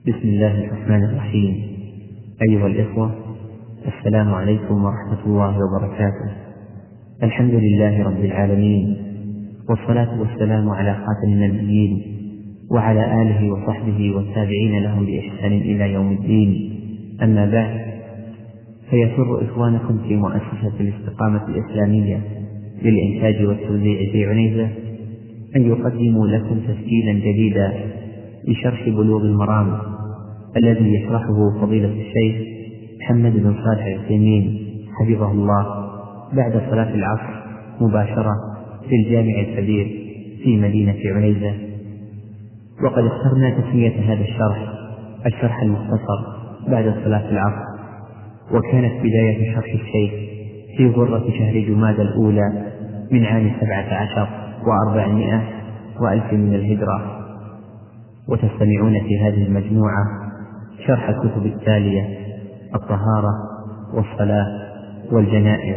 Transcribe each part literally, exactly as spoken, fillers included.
بسم الله الرحمن الرحيم. أيها الإخوة، السلام عليكم ورحمة الله وبركاته. الحمد لله رب العالمين، والصلاة والسلام على خاتم النبيين وعلى آله وصحبه والتابعين لهم بإحسان إلى يوم الدين. أما بعد، فيسر إخوانكم في مؤسسة الاستقامة الإسلامية للإنتاج والتوزيع في عنيزة أن يقدموا لكم تسجيلا جديدا لشرح بلوغ المرام الذي يشرحه فضيلة الشيخ محمد بن صالح العثيمين حفظه الله بعد صلاة العصر مباشرة في الجامع الكبير في مدينة عنيزة. وقد اخترنا تسمية هذا الشرح الشرح المختصر بعد صلاة العصر، وكانت بداية شرح الشيخ في غرة شهر جمادى الأولى من عام سبعة عشر وأربعمائة وألف من الهجرة. وتستمعون في هذه المجموعة شرح الكتب التالية: الطهارة والصلاة والجنائز.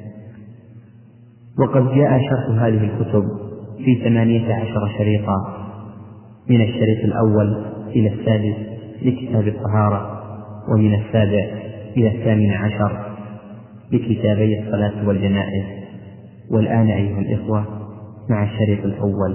وقد جاء شرح هذه الكتب في ثمانية عشر شريطا، من الشريط الأول إلى السادس لكتاب الطهارة، ومن السابع إلى الثامن عشر لكتابي الصلاة والجنائز. والآن أيها الإخوة مع الشريط الأول.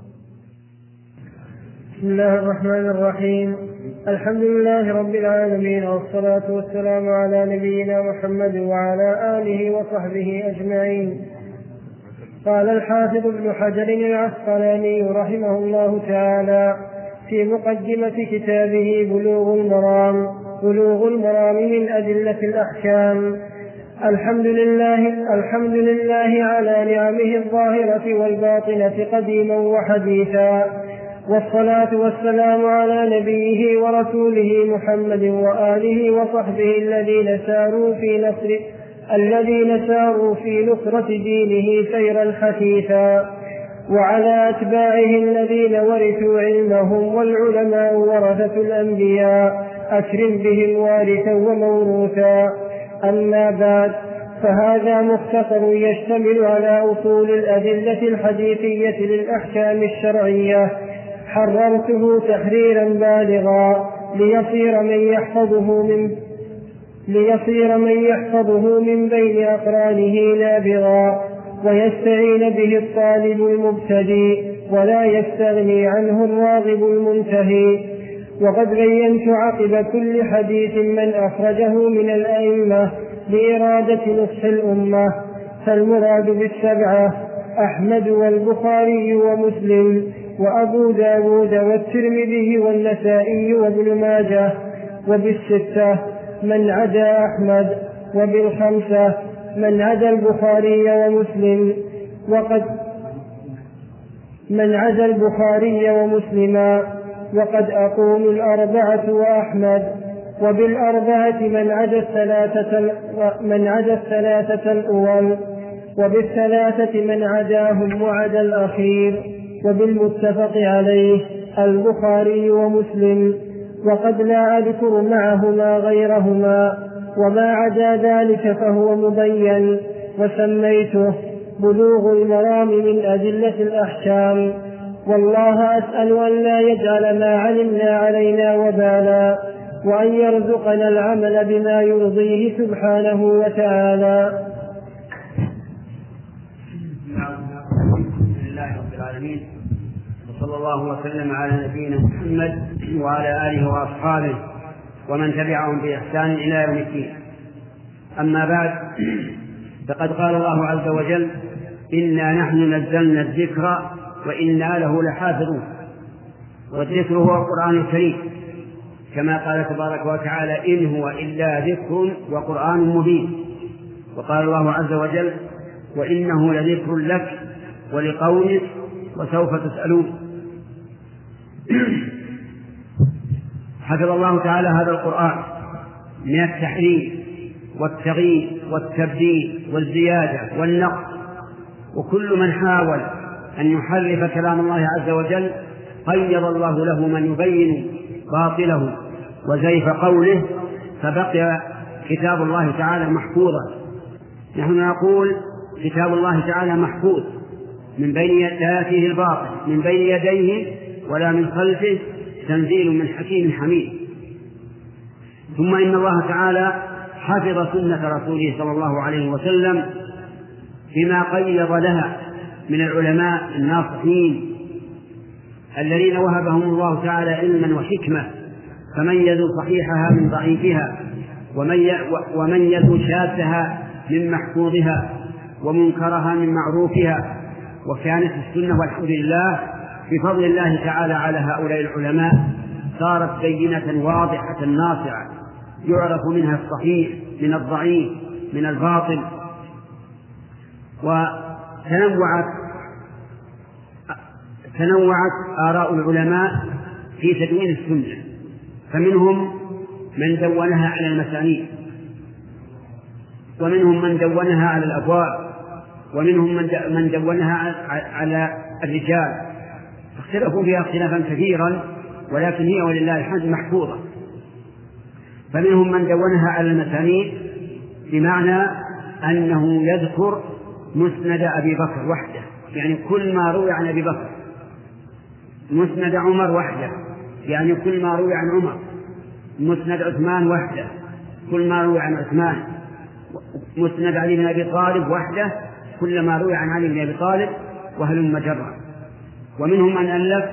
بسم الله الرحمن الرحيم. الحمد لله رب العالمين، والصلاة والسلام على نبينا محمد وعلى آله وصحبه أجمعين. قال الحافظ ابن حجر العسقلاني رحمه الله تعالى في مقدمة كتابه بلوغ المرام بلوغ المرام من أدلة الأحكام: الحمد لله الحمد لله على نعمه الظاهرة والباطنة قديما وحديثا، والصلاة والسلام على نبيه ورسوله محمد وآله وصحبه الذين ساروا في نصر الذين ساروا في نصرة دينه سيرا حثيثا، وعلى أتباعه الذين ورثوا علمهم، والعلماء ورثة الأنبياء أكرم بهم وارثا وموروثا. أما بعد، فهذا مختصر يشتمل على أصول الأدلة الحديثية للأحكام الشرعية، حررته تحريرا بالغا ليصير من يحفظه من ليصير من يحفظه من بين أقرانه نابغا، ويستعين به الطالب المبتدئ ولا يستغني عنه الراغب المنتهي. وقد بينت عقب كل حديث من أخرجه من الأئمة لإرادة نصح الأمة، فالمراد بالسبعة أحمد والبخاري ومسلم وأبو داود والترمذي والنسائي وابن ماجه، وبالستة من عدا أحمد، وبالخمسة من عدا البخاري ومسلم وقد من عدا البخاري ومسلما وقد أقوم الأربعة وأحمد، وبالأربعة من عدا الثلاثة من عدا الثلاثة الأول، وبالثلاثة من عداهم وعدا الأخير، وبالمتفق عليه البخاري ومسلم، وقد لا أذكر معهما غيرهما، وما عدا ذلك فهو مبين، وسميته بلوغ المرام من أدلة الأحكام. والله أسأل أن لا يجعل ما علمنا علينا وبالا، وأن يرزقنا العمل بما يرضيه سبحانه وتعالى. بسم الله رب العالمين، وصلى الله وسلم على نبينا محمد وعلى آله وأصحابه ومن تبعهم بإحسان إلى يوم الدين. أما بعد، فقد قال الله عز وجل: إنا نحن نزلنا الذكر وإنا له لحافظون. والذكر هو القرآن الكريم، كما قال تبارك وتعالى: إن هو إلا ذكر وقرآن مبين. وقال الله عز وجل: وإنه لذكر لك ولقومك وسوف تسألون. حفظ الله تعالى هذا القرآن من التحريف والتغيير والتبديل والزيادة والنقص، وكل من حاول أن يحرف كلام الله عز وجل قيض الله له من يبين باطله وزيف قوله، فبقي كتاب الله تعالى محفوظا. نحن نقول كتاب الله تعالى محفوظ من بين يديه الباطل، من بين يديه ولا من خلفه تنزيل من حكيم حميد. ثم إن الله تعالى حفظ سنة رسوله صلى الله عليه وسلم بما قيض لها من العلماء الناصحين الذين وهبهم الله تعالى علما وحكمة، فميزوا صحيحها من ضعيفها، وميزوا شاذها من محفوظها، ومنكرها من معروفها. وكانت السنة والحمد لله بفضل الله تعالى على هؤلاء العلماء صارت بينة واضحة ناصعة يعرف منها الصحيح من الضعيف من الباطل. وتنوعت تنوعت آراء العلماء في تدوين السنة، فمنهم من دونها على المسانيد، ومنهم من دونها على الأبواب، ومنهم من دونها على الرجال، اختلفوا فيها اختلافا كثيرا، ولكن هي ولله الحمد محفوظة. فمنهم من دونها على المسانيد بمعنى أنه يذكر مسند أبي بكر وحده، يعني كل ما روي عن أبي بكر، مسند عمر وحده، يعني كل ما روي عن عمر، مسند عثمان وحده، كل ما روي عن عثمان، مسند علي بن أبي طالب وحده، كل ما روي عن علي بن أبي طالب، وهلم جرا. ومنهم من ألف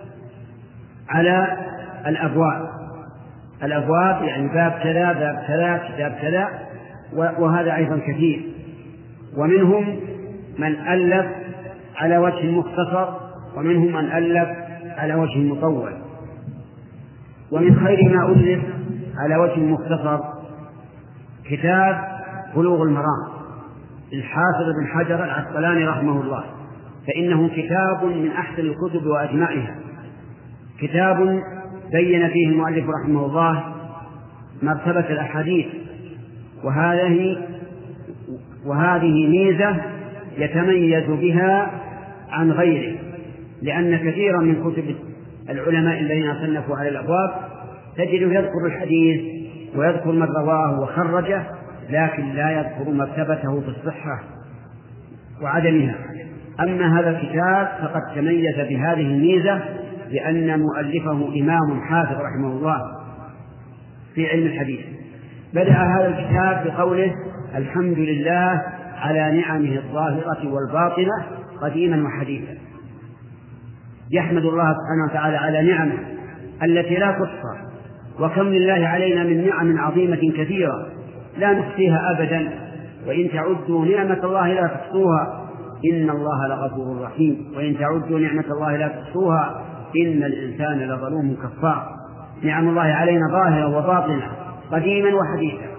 على الأبواب، الأبواب يعني باب كذا باب كذا كتاب كذا، وهذا أيضا كثير. ومنهم من ألف على وجه مختصر، ومنهم من ألف على وجه مطول. ومن خير ما ألف على وجه مختصر كتاب بلوغ المرام للحافظ بن حجر العسقلاني رحمه الله، فإنه كتاب من أحسن الكتب وأجمعها، كتاب بين فيه المؤلف رحمه الله مرتبة الأحاديث، وهذه وهذه ميزة يتميز بها عن غيره، لأن كثيرا من كتب العلماء الذين صنفوا على الأبواب تجد يذكر الحديث ويذكر من رواه وخرجه، لكن لا يذكر مرتبته في الصحة وعدمها. أما هذا الكتاب فقد تميز بهذه الميزة، لأن مؤلفه إمام حافظ رحمه الله في علم الحديث. بدأ هذا الكتاب بقوله: الحمد لله على نعمه الظاهرة والباطنة قديما وحديثا. يحمد الله سبحانه وتعالى على نعمه التي لا تحصى، وكم لله علينا من نعم عظيمة كثيرة لا نحصيها أبدا، وإن تعدوا نعمة الله لا تحصوها إن الله لغفور رحيم، وإن تعدوا نعمة الله لا تحصوها إن الإنسان لظلوم كفار. نعم الله علينا ظاهرة وباطنة قديما وحديثا.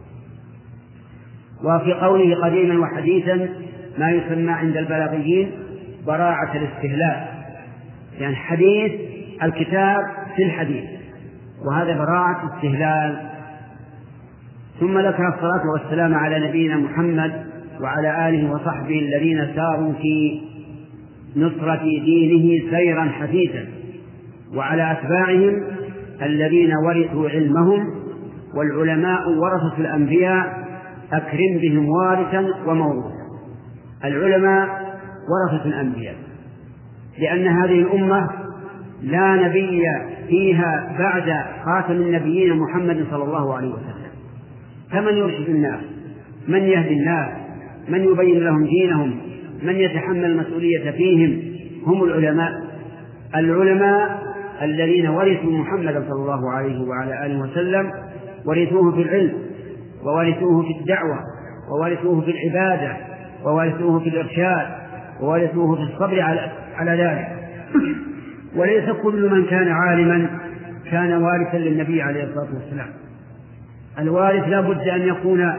وفي قوله قديما وحديثا ما يسمى عند البلاغيين براعة الاستهلال، يعني حديث الكتاب في الحديث، وهذا براعة استهلال. ثم ذكر الصلاة والسلام على نبينا محمد وعلى آله وصحبه الذين ساروا في نصرة دينه سيرا حثيثا، وعلى أتباعهم الذين ورثوا علمهم، والعلماء ورثة الأنبياء أكرم بهم وارثا وموروثا. العلماء ورثة الأنبياء، لأن هذه الأمة لا نبي فيها بعد خاتم النبيين محمد صلى الله عليه وسلم، فمن يرشد الناس، من يهدي الناس، من يبين لهم دينهم، من يتحمل المسؤولية فيهم هم العلماء. العلماء الذين ورثوا محمد صلى الله عليه وعلى آله وسلم ورثوه في العلم، وورثوه في الدعوة، وورثوه في العبادة، وورثوه في الإرشاد، وورثوه في الصبر على ذلك. وليس كل من كان عالما كان وارثا للنبي عليه الصلاة والسلام. الوارث لا بد أن يكون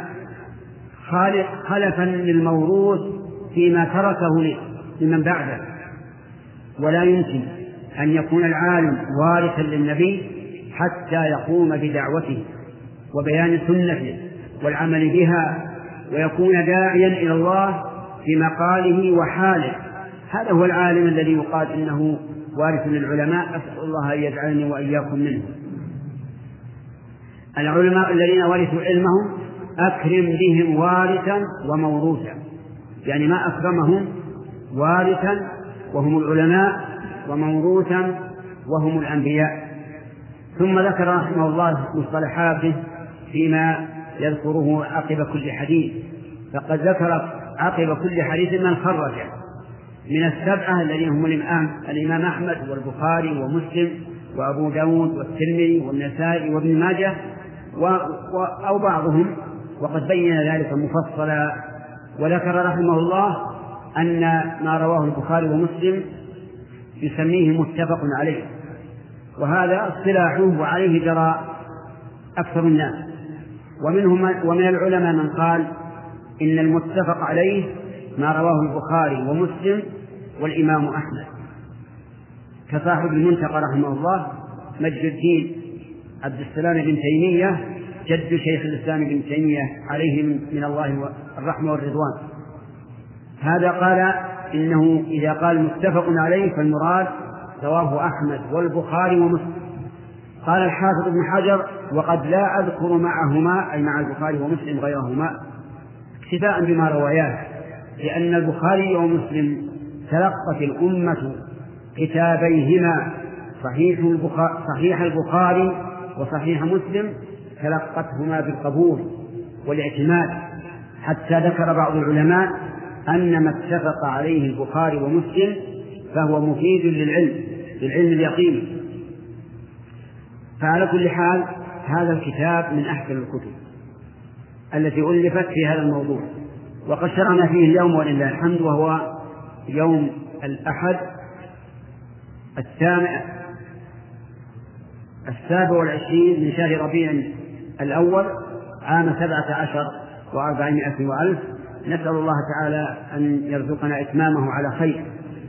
خلفا للموروث فيما تركه لمن بعده، ولا يمكن أن يكون العالم وارثا للنبي حتى يقوم بدعوته وبيان سنته والعمل بها، ويكون داعيا إلى الله في مقاله وحاله. هذا هو العالم الذي يقال إنه وارث للعلماء. أسأل الله أن يجعلني وإياكم منه. العلماء الذين ورثوا علمهم أكرم بهم وارثا وموروثا، يعني ما أكرمهم وارثا وهم العلماء، وموروثا وهم الأنبياء. ثم ذكر رحمه الله مصطلحاته فيما يذكره عقب كل حديث، فقد ذكر عقب كل حديث من خرج من السبعة الذين هم الإمام, الإمام أحمد والبخاري ومسلم وأبو داود والترمذي والنسائي وابن ماجه و... و... أو بعضهم، وقد بين ذلك مفصلا. وذكر رحمه الله أن ما رواه البخاري ومسلم يسميه متفق عليه، وهذا اصطلاحه وعليه جرى أكثر الناس. ومنهم ومن العلماء من قال إن المتفق عليه ما رواه البخاري ومسلم والإمام أحمد، كصاحب المنتقى رحمه الله مجد الدين عبد السلام بن تيمية جد شيخ الإسلام بن تيمية عليه من الله الرحمة والرضوان. هذا قال إنه إذا قال متفق عليه فالمراد رواه أحمد والبخاري ومسلم. قال الحافظ ابن حجر وقد لا أذكر معهما أي مع البخاري ومسلم غيرهما اكتفاء بما رواياه، لأن البخاري ومسلم تلقت الأمة كتابيهما صحيح البخاري, صحيح البخاري وصحيح مسلم تلقتهما بالقبول والاعتماد، حتى ذكر بعض العلماء أن ما اتفق عليه البخاري ومسلم فهو مفيد للعلم للعلم اليقين. فعلى كل حال هذا الكتاب من أحسن الكتب التي ألفت في هذا الموضوع، وقد شرعنا فيه اليوم ولله الحمد، وهو يوم الأحد الثامن السابع والعشرين من شهر ربيع الأول عام سبعة عشر وأربعمائة وألف. نسأل الله تعالى أن يرزقنا إتمامه على خير.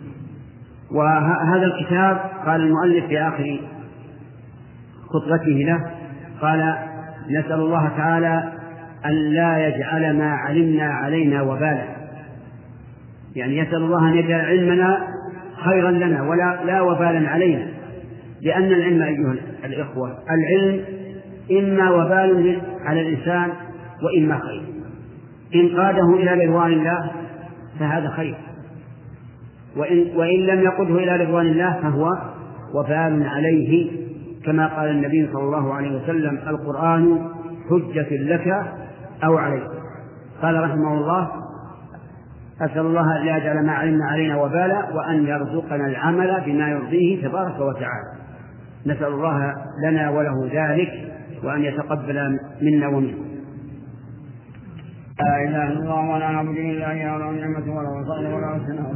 وهذا الكتاب قال المؤلف في آخر خطبته له قال نسأل الله تعالى أن لا يجعل ما علمنا علينا وبالا، يعني يسأل الله أن يجعل علمنا خيرا لنا ولا لا وبالا علينا، لأن العلم أيها الإخوة العلم إما وبال على الإنسان وإما خير، إن قاده إلى رضوان الله فهذا خير، وإن, وإن لم يقده إلى رضوان الله فهو وبال عليه، كما قال النبي صلى الله عليه وسلم القرآن حجة لك أو عليك. قال رحمه الله أسأل الله أن لا يجعل ما علمنا علينا وبالا وأن يرزقنا العمل بما يرضيه تبارك وتعالى. نسأل الله لنا وله ذلك وأن يتقبل منا ومنكم. لا إله إلا الله ولا نعبد إلا إياه ولا نعمة ولا فضل ولا حسنة.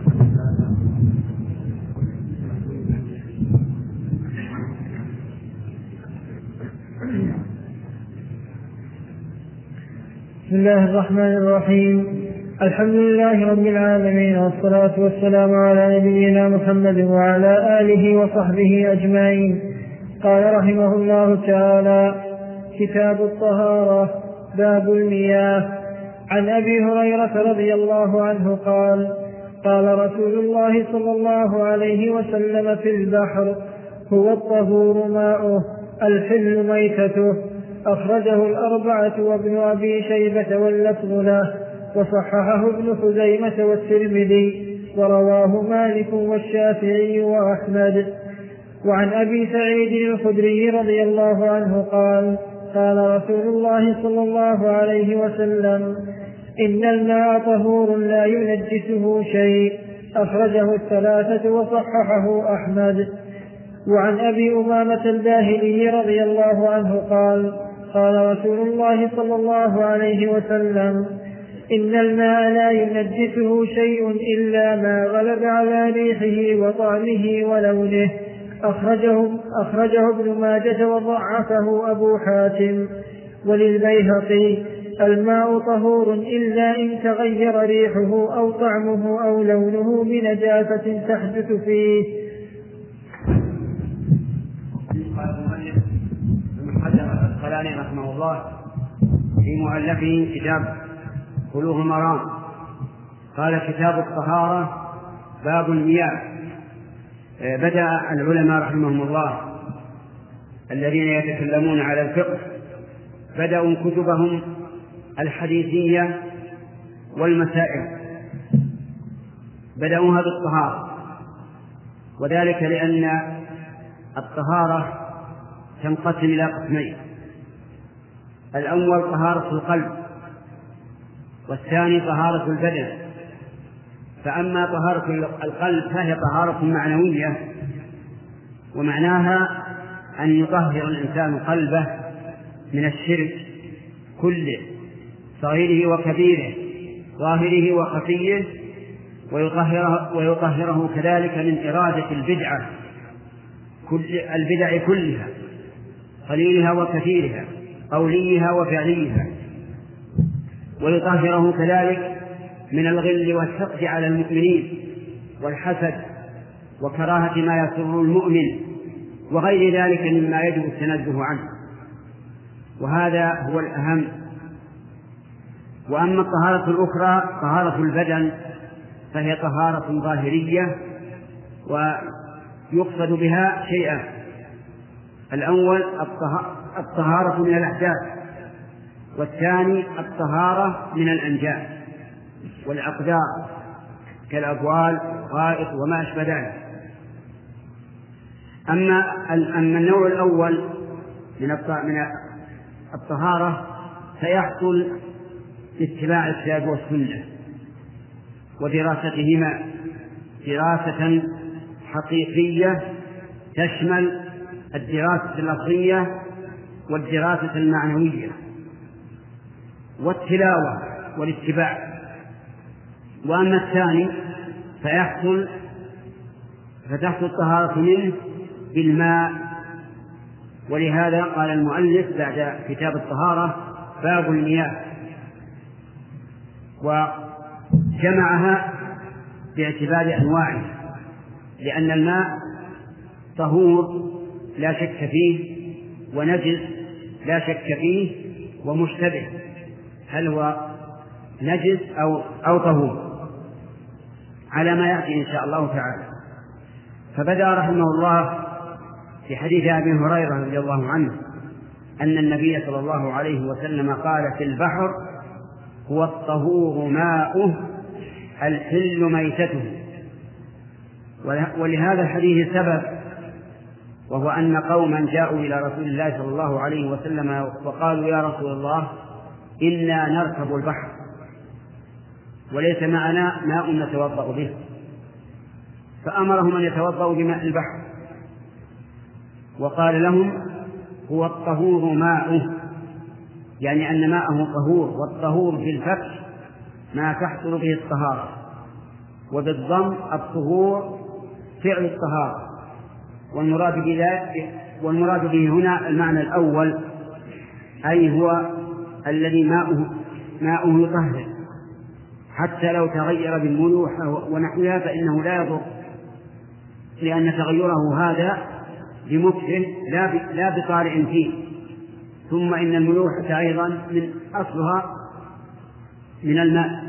بسم الله الرحمن الرحيم. الحمد لله رب العالمين، والصلاة والسلام على نبينا محمد وعلى آله وصحبه أجمعين. قال رحمه الله تعالى: كتاب الطهارة، باب المياه. عن أبي هريرة رضي الله عنه قال: قال رسول الله صلى الله عليه وسلم في البحر: هو الطهور ماؤه الحل ميتته. أخرجه الأربعة وابن أبي شيبة واللفظ له، وصححه ابن خزيمة والترمذي، ورواه مالك والشافعي وأحمد. وعن أبي سعيد الخدري رضي الله عنه قال: قال رسول الله صلى الله عليه وسلم: إن الماء طهور لا ينجسه شيء. أخرجه الثلاثة وصححه أحمد. وعن أبي أمامة الباهلي رضي الله عنه قال: قال رسول الله صلى الله عليه وسلم: إن الماء لا ينجسه شيء إلا ما غلب على ريحه وطعمه ولونه. أخرجه, أخرجه ابن ماجة وضعفه أبو حاتم. وللبيهقي: الماء طهور إلا إن تغير ريحه أو طعمه أو لونه بنجاسة تحدث فيه. قال المؤلف ابن حجر العسقلاني رحمه الله في مؤلفه كتاب بلوغ المرام قال: كتاب الطهارة، باب المياه. بدأ العلماء رحمهم الله الذين يتكلمون على الفقه بدأوا كتبهم الحديثية والمسائل بدأوها بالطهارة، وذلك لأن الطهارة تنقسم إلى قسمين: الأول طهارة القلب، والثاني طهارة البدن. فأما طهارة القلب فهي طهارة معنوية، ومعناها أن يطهر الإنسان قلبه من الشرك كله، صغيره وكبيره، ظاهره وخفيه، ويطهره, ويطهره كذلك من إرادة البدعة كل البدع كلها، قليلها وكثيرها، قوليها وفعليها، ويطهره كذلك من الغل والحقد على المؤمنين والحسد وكراهة ما يسر المؤمن وغير ذلك مما يجب التنزه عنه، وهذا هو الأهم. وأما الطهارة الأخرى طهارة البدن فهي طهارة ظاهرية، ويقصد بها شيئا: الأول الطهارة من الأحداث، والثاني الطهارة من الأنجاس والأقدار كالأبوال والغائط وما أشبه ذلك. أما أما النوع الأول من الطهارة فيحصل باتباع الكتاب والسنة ودراستهما دراسة حقيقية تشمل الدراسة اللفظية والدراسة المعنوية والتلاوة والاتباع. وأما الثاني فيحصل فتحصل الطهارة منه بالماء، ولهذا قال المؤلف بعد كتاب الطهارة باب المياه، وجمعها باعتبار أنواعه، لأن الماء طهور لا شك فيه، ونجس لا شك فيه، ومشتبه هل هو نجس أو, أو طهور، على ما يأتي إن شاء الله تعالى. فبدأ رحمه الله في حديث أبي هريرة رضي الله عنه أن النبي صلى الله عليه وسلم قال: في البحر هو الطهور ماؤه الحل ميتته. ولهذا الحديث سبب، وهو أن قوما جاءوا إلى رسول الله صلى الله عليه وسلم وقالوا: يا رسول الله، إنا نركب البحر وليس معنا ماء نتوضأ به، فأمرهم أن يتوضأوا بماء البحر، وقال لهم: هو الطهور ماؤه، يعني أن ماءه طهور، والطهور في الفتح ما تحصل به الطهارة، وبالضم الطهور فعل الطهارة. والمراد به والمراد به هنا المعنى الأول، أي هو الذي ماؤه ماؤه يطهر، حتى لو تغير بالملوحة ونحوها فإنه لا يضر، لأن تغيره هذا بمكره لا بطارئ فيه. ثم إن الملوحة أيضا من أصلها من الماء.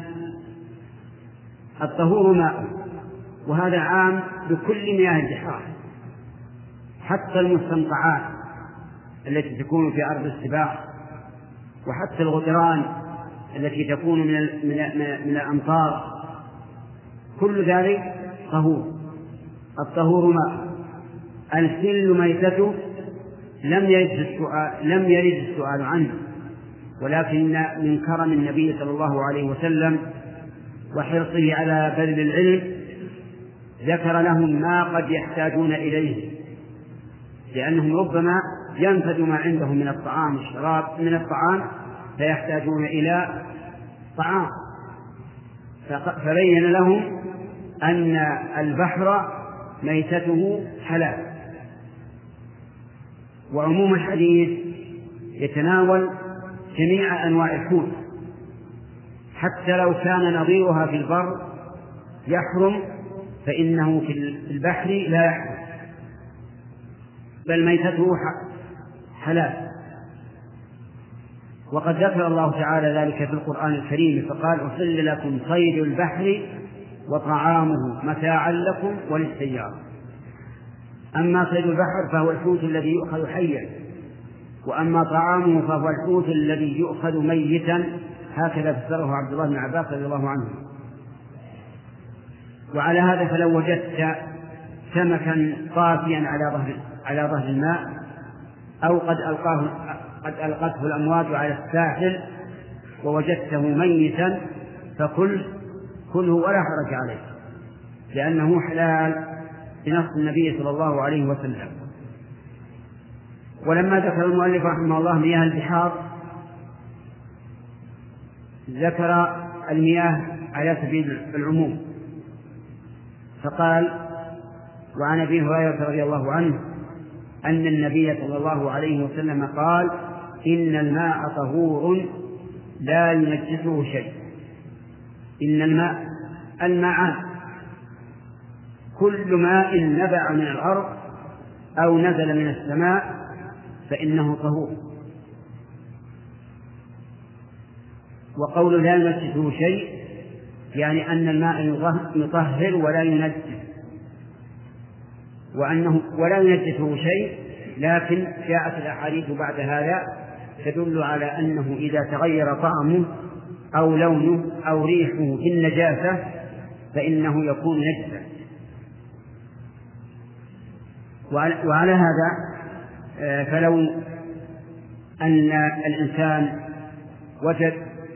الطهور ماء، وهذا عام بكل مياه البحار، حتى المستنقعات التي تكون في أرض السباع، وحتى الغدران التي تكون من من الأمطار، كل ذلك طهور. الطهور ماء الحل ميتته لم يرد السؤال لم يرد السؤال عنه، ولكن من كرم النبي صلى الله عليه وسلم وحرصه على بذل العلم ذكر لهم ما قد يحتاجون إليه، لأنهم ربما ينفد ما عندهم من الطعام والشراب من الطعام فيحتاجون إلى طعام، فبين لهم أن البحر ميتته حلال. وعموم الحديث يتناول جميع أنواع الحوت، حتى لو كان نظيرها في البر يحرم فإنه في البحر لا يحرم، بل ميتته حلال. وقد ذكر الله تعالى ذلك في القرآن الكريم فقال: أحل لكم صيد البحر وطعامه متاعا لكم وللسيارة. أما صيد البحر فهو الحوت الذي يؤخذ حيا، وأما طعامه فهو الحوت الذي يؤخذ ميتا، هكذا فسره عبد الله بن عباس رضي الله عنه. وعلى هذا فلو وجدت سمكا طافيا على ظهر على ظهر الماء أو قد ألقاه قد ألقته الأمواج على الساحل ووجدته ميتا فكل كله ولا حرج عليه، لأنه حلال بنص النبي صلى الله عليه وسلم. ولما ذكر المؤلف رحمه الله مياه البحار ذكر المياه على سبيل العموم، فقال: وعن أبي هريرة رضي الله عنه أن النبي صلى الله عليه وسلم قال: إن الماء طهور لا ينجسه شيء. إن الماء الماء كل ماء نبع من الأرض أو نزل من السماء فإنه طهور. وقول لا ينجسه شيء يعني أن الماء يطهر ولا ينجس، وأنه ولا ينجسه شيء، لكن جاءت الأحاديث بعد هذا تدل على أنه إذا تغير طعمه أو لونه أو ريحه بالنجاسة فإنه يكون نجسا. وعلى هذا فلو أن الإنسان وجد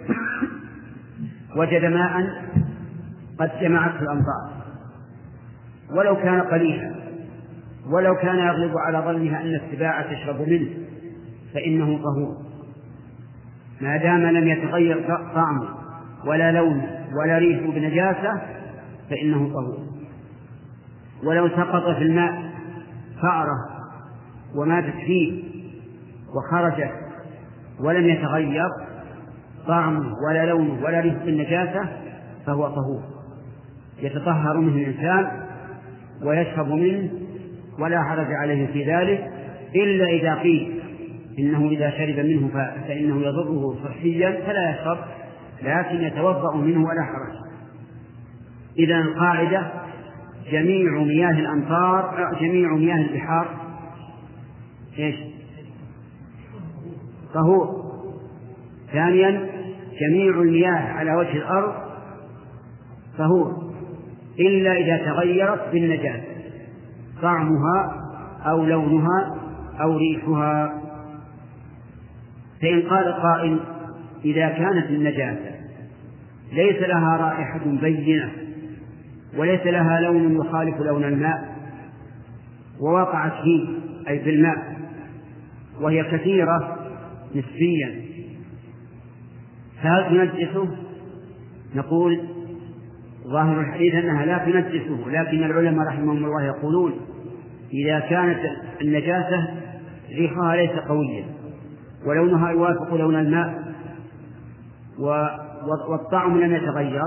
وجد ماء قد جمعته الأمطار ولو كان قليلا، ولو كان يغلب على ظنها أن السباع تشرب منه فإنه طهور ما دام لم يتغير طعمه ولا لونه ولا ريحه بنجاسة فإنه طهور. ولو سقط في الماء فأرة وماتت فيه وخرجت ولم يتغير طعمه ولا لونه ولا ريحه بالنجاسة فهو طهور، يتطهر منه الإنسان ويشرب منه ولا حرج عليه في ذلك، إلا إذا قيل إنه إذا شرب منه فإنه يضره صحيا فلا يشرب، لكن يتوضأ منه ولا حرج. إذن القاعدة: جميع مياه الأمطار جميع مياه البحار إيش؟ طهور. ثانيا: جميع المياه على وجه الأرض طهور إلا إذا تغيرت بالنجاسة طعمها أو لونها أو ريحها. فإن قال قائل: إذا كانت النجاسة ليس لها رائحة بينة وليس لها لون يخالف لون الماء ووقعت فيه أي في الماء وهي كثيرة نسبيا فهل تنجسه؟ نقول: ظاهر الحديث أنها لا تنجسه، لكن العلماء رحمهم الله يقولون: إذا كانت النجاسة ريحها ليس قويا ولونها يوافق لون الماء والطعم لم يتغير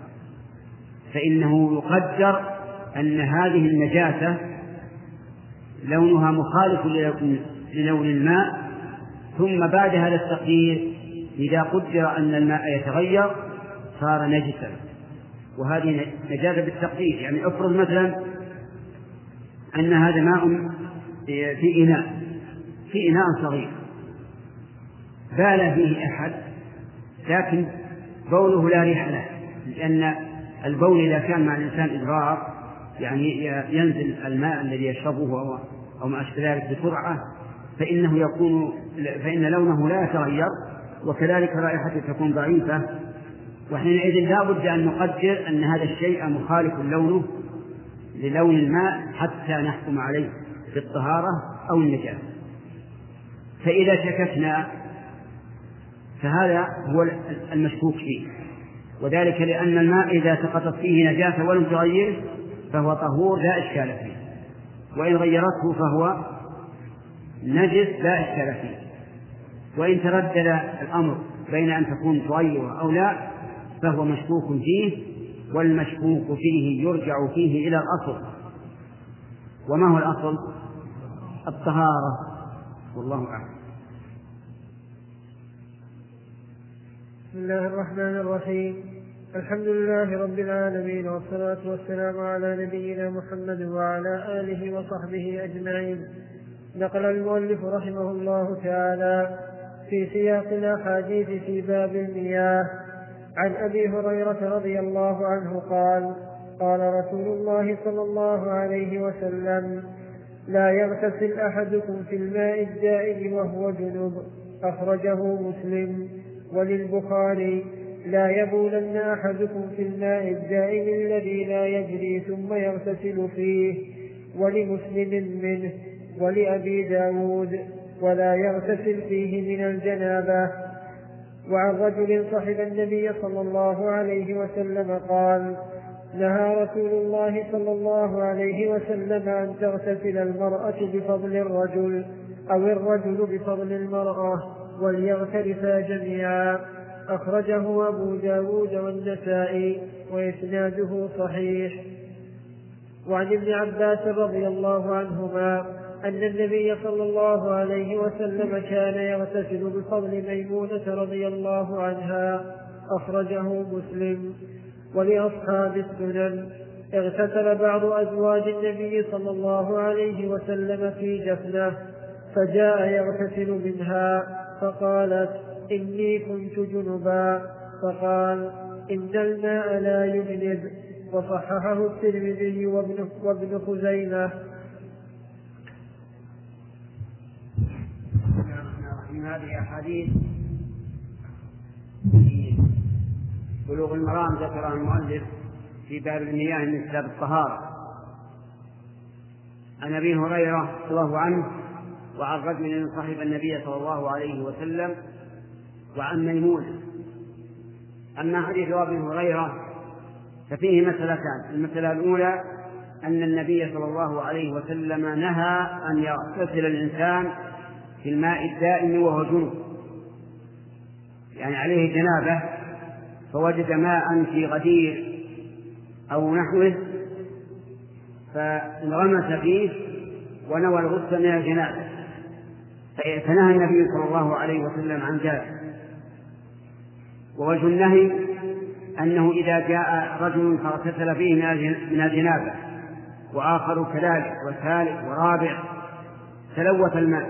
فإنه يقدر أن هذه النجاسة لونها مخالف للون الماء، ثم بعد هذا التقدير إذا قدر أن الماء يتغير صار نجسا. وهذه نجاسة بالتقدير، يعني افرض مثلا أن هذا ماء في إناء في إناء صغير بال فيه أحد لكن بوله لا ريح له، لأن البول إذا كان مع الإنسان إضرار يعني ينزل الماء الذي يشربه أو ما أشبه ذلك بسرعة فإنه يكون فإن لونه لا يتغير وكذلك رائحته تكون ضعيفة، وحينئذ لا بد أن نقدر أن هذا الشيء مخالف لونه للون الماء حتى نحكم عليه بالطهارة أو النجاسة. فإذا شككنا فهذا هو المشكوك فيه، وذلك لأن الماء إذا سقطت فيه نجاسة ولم تغيره فهو طهور لا إشكال فيه، وإن غيرته فهو نجس لا إشكال فيه. وإن تردد الأمر بين أن تكون تغيره أو لا فهو مشكوك فيه، والمشكوك فيه يرجع فيه إلى الأصل. وما هو الأصل؟ الطهارة، والله أعلم. بسم الله الرحمن الرحيم. الحمد لله رب العالمين، والصلاة والسلام على نبينا محمد وعلى آله وصحبه أجمعين. نقل المؤلف رحمه الله تعالى في سياق الأحاديث في باب المياه عن أبي هريرة رضي الله عنه قال: قال رسول الله صلى الله عليه وسلم: لا يغتسل أحدكم في الماء الدائم وهو جنب، أخرجه مسلم. وللبخاري: لا يبولن أحدكم في الماء الدائم الذي لا يجري ثم يغتسل فيه. ولمسلم منه. ولأبي داود: ولا يغتسل فيه من الجنابة. وعن رجل صحب النبي صلى الله عليه وسلم قال: نهى رسول الله صلى الله عليه وسلم أن تغتسل المرأة بفضل الرجل أو الرجل بفضل المرأة وليغترفا جميعا. أخرجه أبو داود والنسائي وإسناده صحيح. وعن ابن عباس رضي الله عنهما أن النبي صلى الله عليه وسلم كان يغتسل بفضل ميمونة رضي الله عنها. أخرجه مسلم. ولأصحاب السنن: اغتسل بعض أزواج النبي صلى الله عليه وسلم في جفنة، فجاء يغتسل منها فقالت: إني كنت جنبا، فقال: إن الماء لا يجنب. وصححه الترمذي وابن, وابن خزيمة. هذه أحاديث في بلوغ المرام ذكرها المؤلف في باب المياه من كتاب الطهارة، عن أبي هريرة رضي الله عنه وعن رجل صحب النبي صلى الله عليه وسلم وعن ميمونة. أما حديث أبي هريرة ففيه مسألتان: المسألة الأولى أن النبي صلى الله عليه وسلم نهى أن يغتسل الإنسان في الماء الدائم وهو جنب، يعني عليه جنابة فوجد ماء في غدير أو نحوه فانغمس فيه ونوى الغسل من الجنابة، فنهى النبي صلى الله عليه وسلم عن ذلك. ووجه النهي أنه إذا جاء رجل فاغتسل فيه من الجنابة وآخر كذلك وثالث ورابع تلوث الماء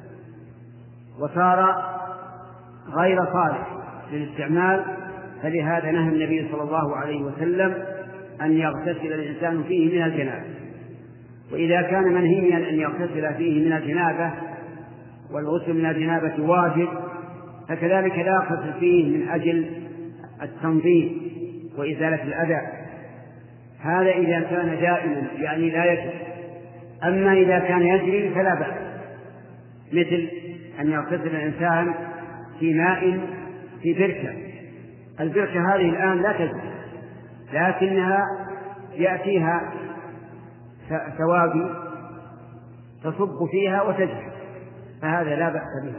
وصار غير صالح للاستعمال، فلهذا نهى النبي صلى الله عليه وسلم أن يغتسل الإنسان فيه من الجنابة. وإذا كان منهيا أن يغتسل فيه من الجنابة والغسل من الجنابة واجب، فكذلك لا يغتسل فيه من أجل التنظيف وإزالة الأذى. هذا إذا كان دائما يعني لا يجري. أما إذا كان يجري فلا بأس، مثل أن يغتسل الإنسان في ماء في بركة. البركة هذه الآن لا تجري لكنها يأتيها ثوابي تصب فيها وتجري، فهذا لا بأس به.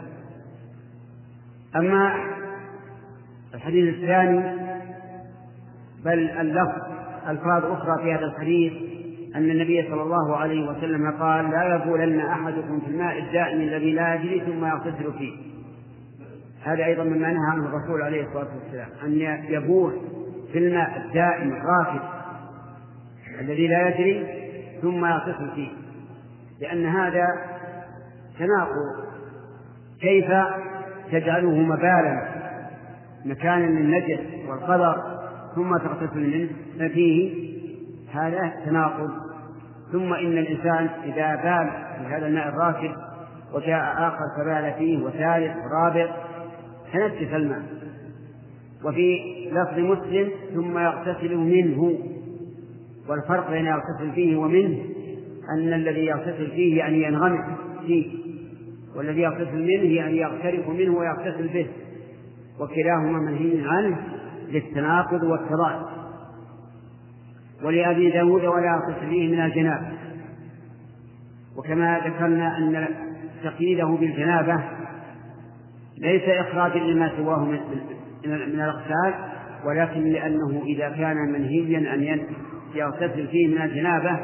أما الحديث الثاني بل اللفظ ألفاظ أخرى في هذا الحديث أن النبي صلى الله عليه وسلم قال: لا يبولن أحدكم في الماء الدائم الذي لا يجري ثم يغتسل فيه. هذا أيضا مما نهى عنه الرسول عليه الصلاة والسلام، أن يبول في الماء الدائم الراكد الذي لا يجري ثم يغتسل فيه، لأن هذا تناقض. كيف تجعله مبالا مكانا للنجس والقدر ثم تغتسل منه فيه؟ هذا تناقض. ثم إن الإنسان إذا بال في هذا الماء الراكد وجاء آخر فبال فيه وثالث ورابع تنجس الماء. وفي لفظ مسلم: ثم يغتسل منه. والفرق بين يغتسل فيه ومنه أن الذي يغتسل فيه يعني ينغمس فيه، والذي يغتسل منه يعني يغترف منه ويغتسل به، وكلاهما منهي عنه للتناقض والتضاد. ولأبي داود: ولا يغتسل فيه من الجنابة. وكما ذكرنا أن تقييده بالجنابة ليس إخراجا لما سواه من الأغسال، ولكن لأنه إذا كان منهيا أن يغتسل فيه من الجنابة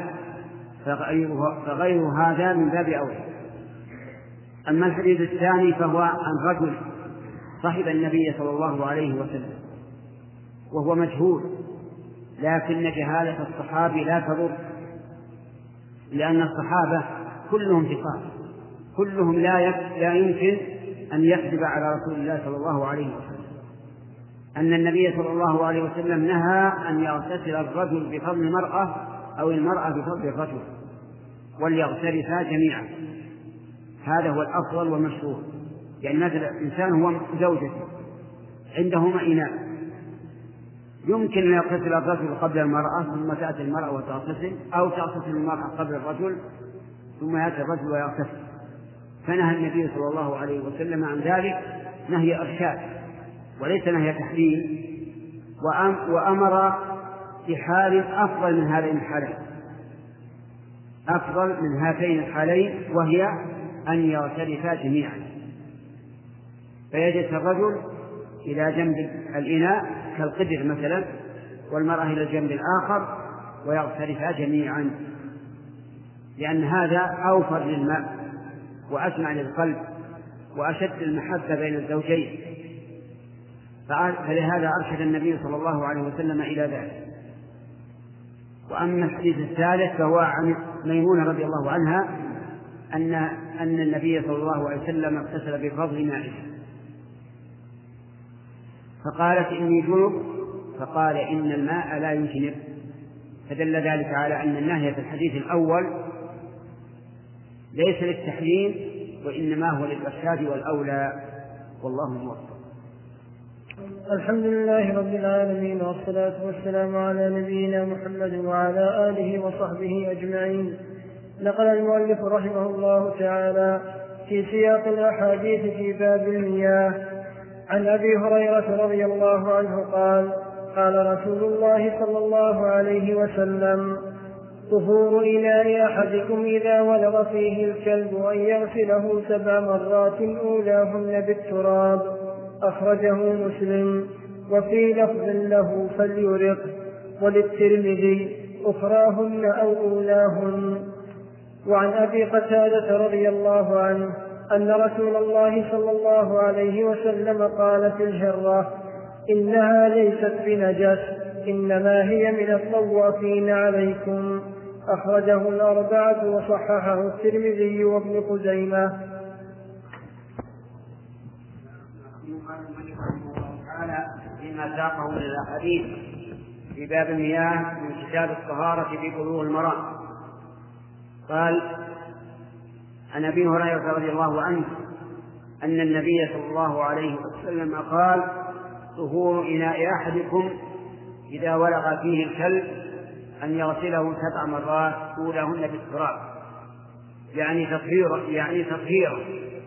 فغير هذا من باب أولى. أما الحديث الثاني فهو عن رجل صحب النبي صلى الله عليه وسلم وهو مجهول، لكن جهالة الصحابي لا تضر، لأن الصحابة كلهم ثقات، كلهم لا يمكن أن يكذب على رسول الله صلى الله عليه وسلم. أن النبي صلى الله عليه وسلم نهى أن يغتسل الرجل بفضل المرأة أو المرأة بفضل الرجل، وليغترفا جميعا. هذا هو الأفضل والمشهور، يعني مثل الإنسان هو زوجته عندهما إناء، يمكن أن يغتسل الرجل قبل المرأة ثم تأتي المرأة وتغتسل، أو تغتسل المرأة قبل الرجل ثم يأتي الرجل ويغتسل. فنهى النبي صلى الله عليه وسلم عن ذلك نهي إرشاد وليس نهي تحريم، وأمر بحال أفضل من هذين الحالين، أفضل من هاتين الحالين، وهي أن يغترفا جميعا، فيجلس الرجل إلى جنب الإناء كالقدر مثلا، والمرأة إلى الجنب الآخر، ويغترفا جميعا، لأن هذا أوفر للماء وأسمع للقلب وأشد المحبة بين الزوجين، فلهذا أرشد النبي صلى الله عليه وسلم إلى ذلك. وأما الحديث الثالث فهو عن ميمونة رضي الله عنها أن أن النبي صلى الله عليه وسلم اغتسل بفضل مائه، فقالت إني جنب، فقال إن الماء لا يجنب، فدل ذلك على أن النهي في الحديث الأول ليس للتحريم وإنما هو للإرشاد والأولى، والله موفق. الحمد لله رب العالمين، والصلاة والسلام على نبينا محمد وعلى آله وصحبه أجمعين. نقل المؤلف رحمه الله تعالى في سياق الأحاديث في باب المياه عن أبي هريرة رضي الله عنه قال: قال رسول الله صلى الله عليه وسلم: طهور إناء أحدكم إذا ولغ فيه الكلب أن يغسله سبع مرات أولاهن بالتراب. أخرجه مسلم. وفي لفظ له فليرق، وللترمذي أخراهن أو أولاهن. وعن أبي قتادة رضي الله عنه أن رسول الله صلى الله عليه وسلم قال في الجرة: إنها ليست بنجس، إنما هي من الطوافين عليكم. أخرجه الأربعة وصححه الترمذي وابن خزيمة. فيما ساقه من الأحاديث في باب المياه من كتاب الطهارة في بلوغ المرام، قال عن أبي هريرة رضي الله عنه أن النبي صلى الله عليه وسلم قال: طهور إناء أحدكم إذا ولغ فيه الكلب أن يغسله سبع مرات أولاهن بالتراب، يعني تطهير يعني تطهير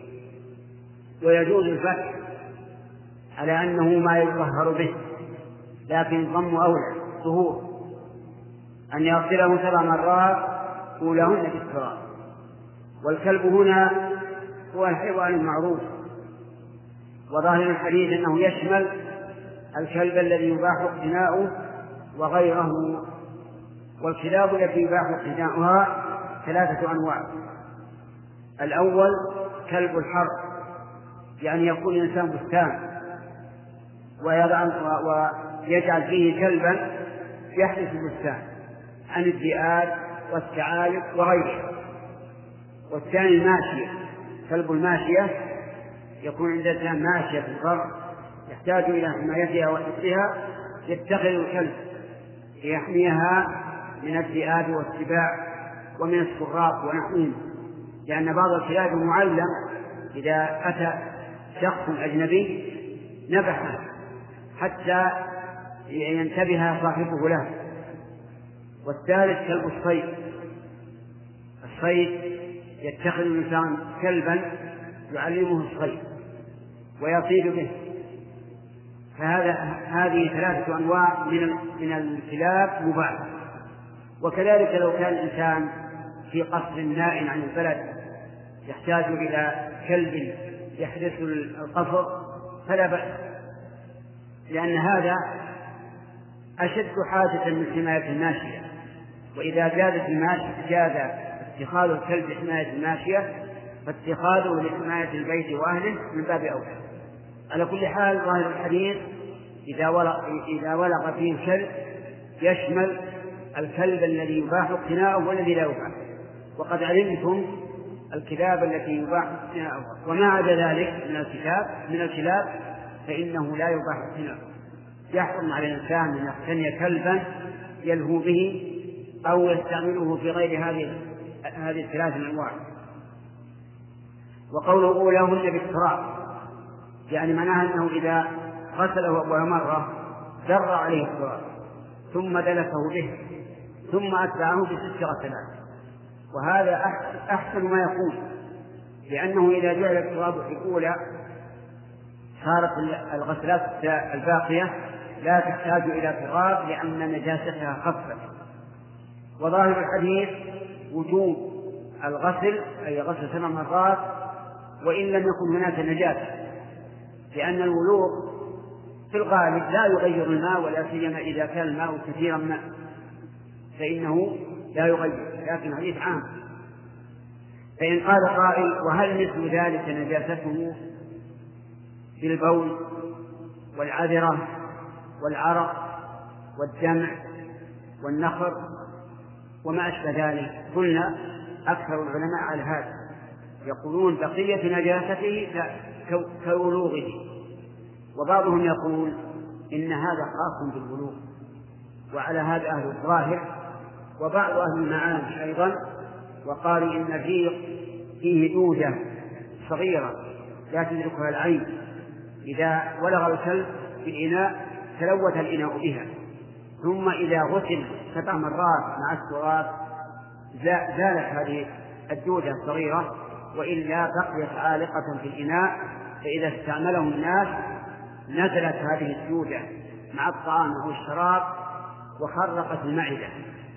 ويجوز الفتح على أنه ما يطهر به، لكن الضم أولى، طهور، أن يغسله سبع مرات أولاهن بالتراب. والكلب هنا هو الحيوان المعروف، وظاهر الحديث أنه يشمل الكلب الذي يباح اقتناؤه وغيره. والكلاب التي يباح اقتناؤها ثلاثة أنواع: الأول كلب الحر، يعني يكون الإنسان بستان ويجعل فيه كلبا يحدث البستان عن الذئاب والثعالب وغيرها. والثاني الماشية، كلب الماشية، يكون عند الإنسان ماشية في البر يحتاج إلى حمايتها وحفظها، يتخذ الكلب ليحميها من الذئاب والسباع ومن السراق ونحوهم، لأن بعض الكلاب معلم إذا أتى شخص أجنبي نبحه حتى ينتبه صاحبه له. والثالث كلب الصيد، الصيد يتخذ الإنسان كلبا يعلمه الصيد ويصيد به. فهذا هذه ثلاثة أنواع من من الكلاب مباحة. وكذلك لو كان الإنسان في قصر نائم عن البلد يحتاج إلى كلب يحدث القصر فلا بأس، لأن هذا أشد حاجة من حماية الماشية، وإذا جازت الماشية جاز اتخاذ الكلب لحماية الماشية، فاتخاذه لحماية البيت وأهله من باب أولى. على كل حال ظاهر الحديث إذا ولغ, إذا ولغ فيه الكلب يشمل الكلب الذي يباح اقتناؤه والذي لا يباح، وقد علمتم الكلاب التي يباح اقتناؤها، وما عدا ذلك من الكلاب من الكلاب فإنه لا يباح اقتناؤه. يحرم على الإنسان أن يقتني كلبا يلهو به أو يستعمله في غير هذه هذه الثلاث الأنواع. وقوله أولاهن بالتراب يعني معناها أنه إذا غسله أول مرة در عليه التراب ثم دلكه به ثم أتبعه بست غسلات، وهذا أحسن ما يكون، لأنه إذا جعل التراب في الأولى صارت الغسلات الباقية لا تحتاج إلى تراب لأن نجاستها خفت. وظاهر الحديث وجوب الغسل أي غسل ثمان مرات وإن لم يكن هناك نجاسة، لأن الولوغ في الغالب لا يغير الماء، ولا سيما إذا كان الماء كثيرا ماء فإنه لا يغير، لكن حديث عام. فإن قال قائل وهل مثل ذلك نجاسته في البول والعذرة والعرق والدمع والنخر وما أشبه ذلك؟ قلنا أكثر العلماء على هذا، يقولون بقية نجاسته كولوغه، وبعضهم يقول إن هذا خاص بالولوغ، وعلى هذا أهل الظاهر وبعض أهل المعاني أيضا، وقالوا إن الريق فيه دودة صغيرة لا تدركها العين، إذا ولغ الكلب في الإناء تلوث الإناء بها، ثم إذا غسل سبع مرات مع التراب زالت هذه الدودة الصغيرة، وإلا بقيت عالقة في الإناء، فإذا استعمله الناس نزلت هذه الدودة مع الطعام أو الشراب وخرقت المعدة.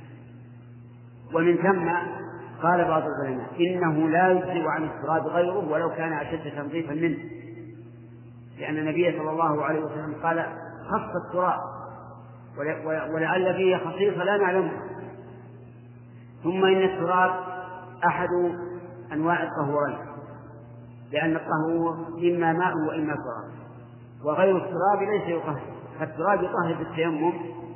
ومن ثم قال بعض العلماء إنه لا يجزئ عن التراب غيره ولو كان أشد تنظيفا منه، لأن النبي صلى الله عليه وسلم قال خص التراب، ولعل فيه خصيصة لا نعلمها. ثم إن التراب أحد أنواع الطهورين، لأن الطهور إما ماء وإما تراب، وغير التراب ليس يطهر، فالتراب يطهر بالتيمم،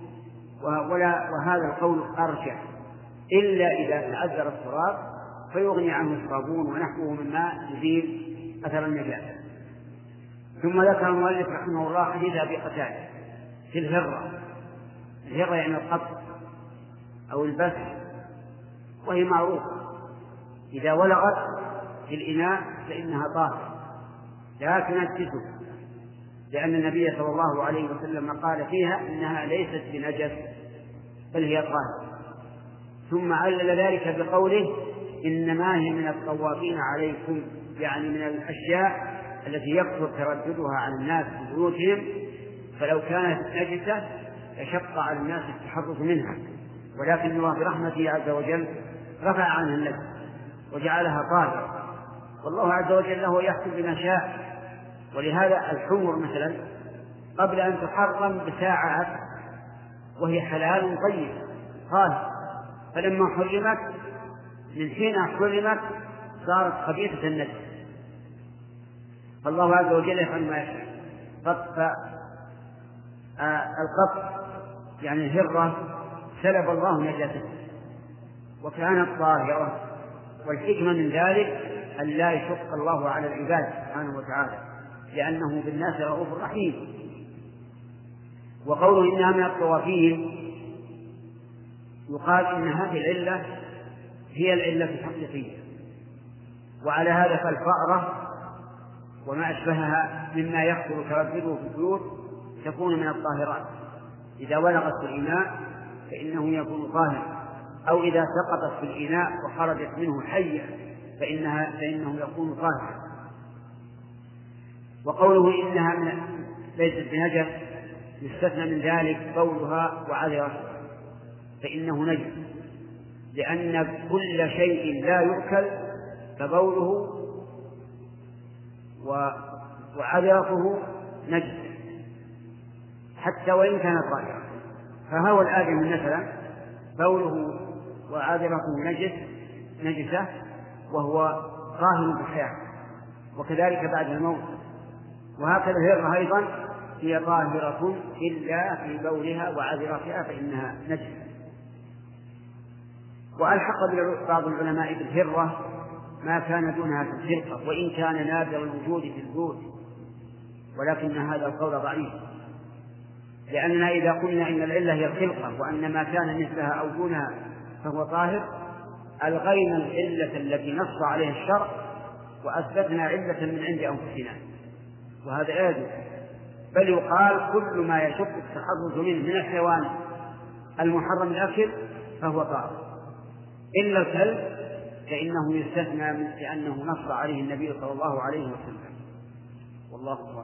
وهذا القول أرجح، إلا إذا تعذر التراب فيغني عنه الصابون ونحوه من ماء يزيل أثر النجاسة. ثم ذكر المؤلف رحمه الله حديث أبي قتادة في الهرة. الهرة يعني القطر أو البث، وهي معروفة إذا ولغت في الإناء فإنها طاهرة، لكن التسب، لأن النبي صلى الله عليه وسلم قال فيها إنها ليست بنجس بل هي طاهرة. ثم علل ذلك بقوله إنما هي من الطوافين عليكم، يعني من الأشياء التي يكثر ترددها على الناس في بيوتهم، فلو كانت نجسة لشق على الناس التحرز منها، ولكن الله برحمته عز وجل رفع عنها النجس وجعلها طاهرة، والله عز وجل له يحكم بما شاء. ولهذا الحمر مثلا قبل أن تحرم بساعات وهي حلال طيب طاهر، فلما حرمت من حين حرمت صارت خبيثة النجس، فالله عز وجل يفعل ما يشاء. فالقط يعني الهرة سلب الله نجاسته وكانت طاهرة، والحكمة من ذلك أن لا يشق الله على العباد سبحانه وتعالى، لأنه بالناس رؤوف رحيم. وقوله إنها من الطوافين يقال إن هذه العلة هي العلة الحقيقية، وعلى هذا فالفأرة وما أشبهها مما يحصل تردده في البيوت تكون من الطاهرات، إذا ولغت في الإناء فإنه يكون طاهرا، أو إذا سقطت في الإناء وخرجت منه حية فإنها فإنه يكون طاهرا. وقوله إنها من ليست بنجس يستثنى من ذلك قولها وعذرتها، فإنه نجس، لأن كل شيء لا يؤكل فبوله وعذرته نجس حتى وإن كان طاهرا. فهو الآدم مثلا بوله وعذرته نجس نجسة وهو طاهر بالحياة، وكذلك بعد الموت. وهكذا الهرة أيضا هي طاهرة إلا في بولها وعذرتها فإنها نجسة. وألحق بعض العلماء بالهرة ما كان دونها في الخلقة، وإن كان نادر الوجود في البيوت، ولكن هذا القول ضعيف، لأننا إذا قلنا إن العلة هي الخلقة وأن ما كان مثلها أو دونها فهو طاهر ألغينا العلة التي نص عليها الشرع وأثبتنا علة من عند أنفسنا، وهذا لا يجوز، بل يقال كل ما يشق التحرز منه من الحيوان المحرم الأكل فهو طاهر، إلا الكلب فإنه يستثنى لأنه نص عليه النبي صلى الله عليه وسلم. والله أكبر.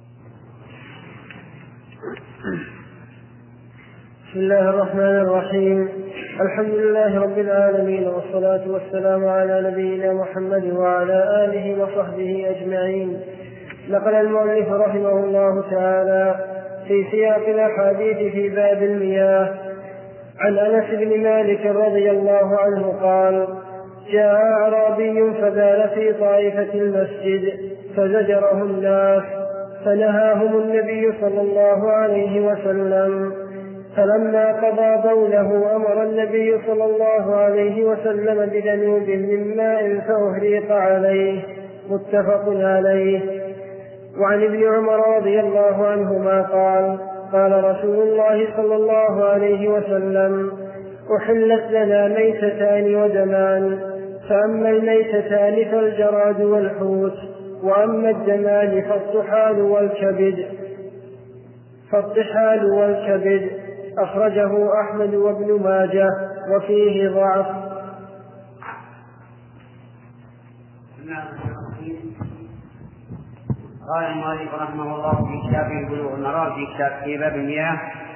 بسم الله الرحمن الرحيم. الحمد لله رب العالمين، والصلاة والسلام على نبينا محمد وعلى آله وصحبه أجمعين. نقل المؤلف رحمه الله تعالى في سياق الأحاديث في باب المياه عن أنس بن مالك رضي الله عنه قال: جاء أعرابي فبال في طائفة المسجد فزجره الناس فنهاهم النبي صلى الله عليه وسلم، فلما قضى بوله أمر النبي صلى الله عليه وسلم بذنوب من ماء فأهريق عليه. متفق عليه. وعن ابن عمر رضي الله عنهما قال: قال رسول الله صلى الله عليه وسلم: أحلت لنا ميتتان ودمان، فأما الميتتان فالجراد والحوت، وأما الدمان فالطحال والكبد فالطحال والكبد. أخرجه أحمد وابن ماجه وفيه ضعف. قال المؤلف رحمه الله في كتابه بلوغ المرام في كتاب في باب المياه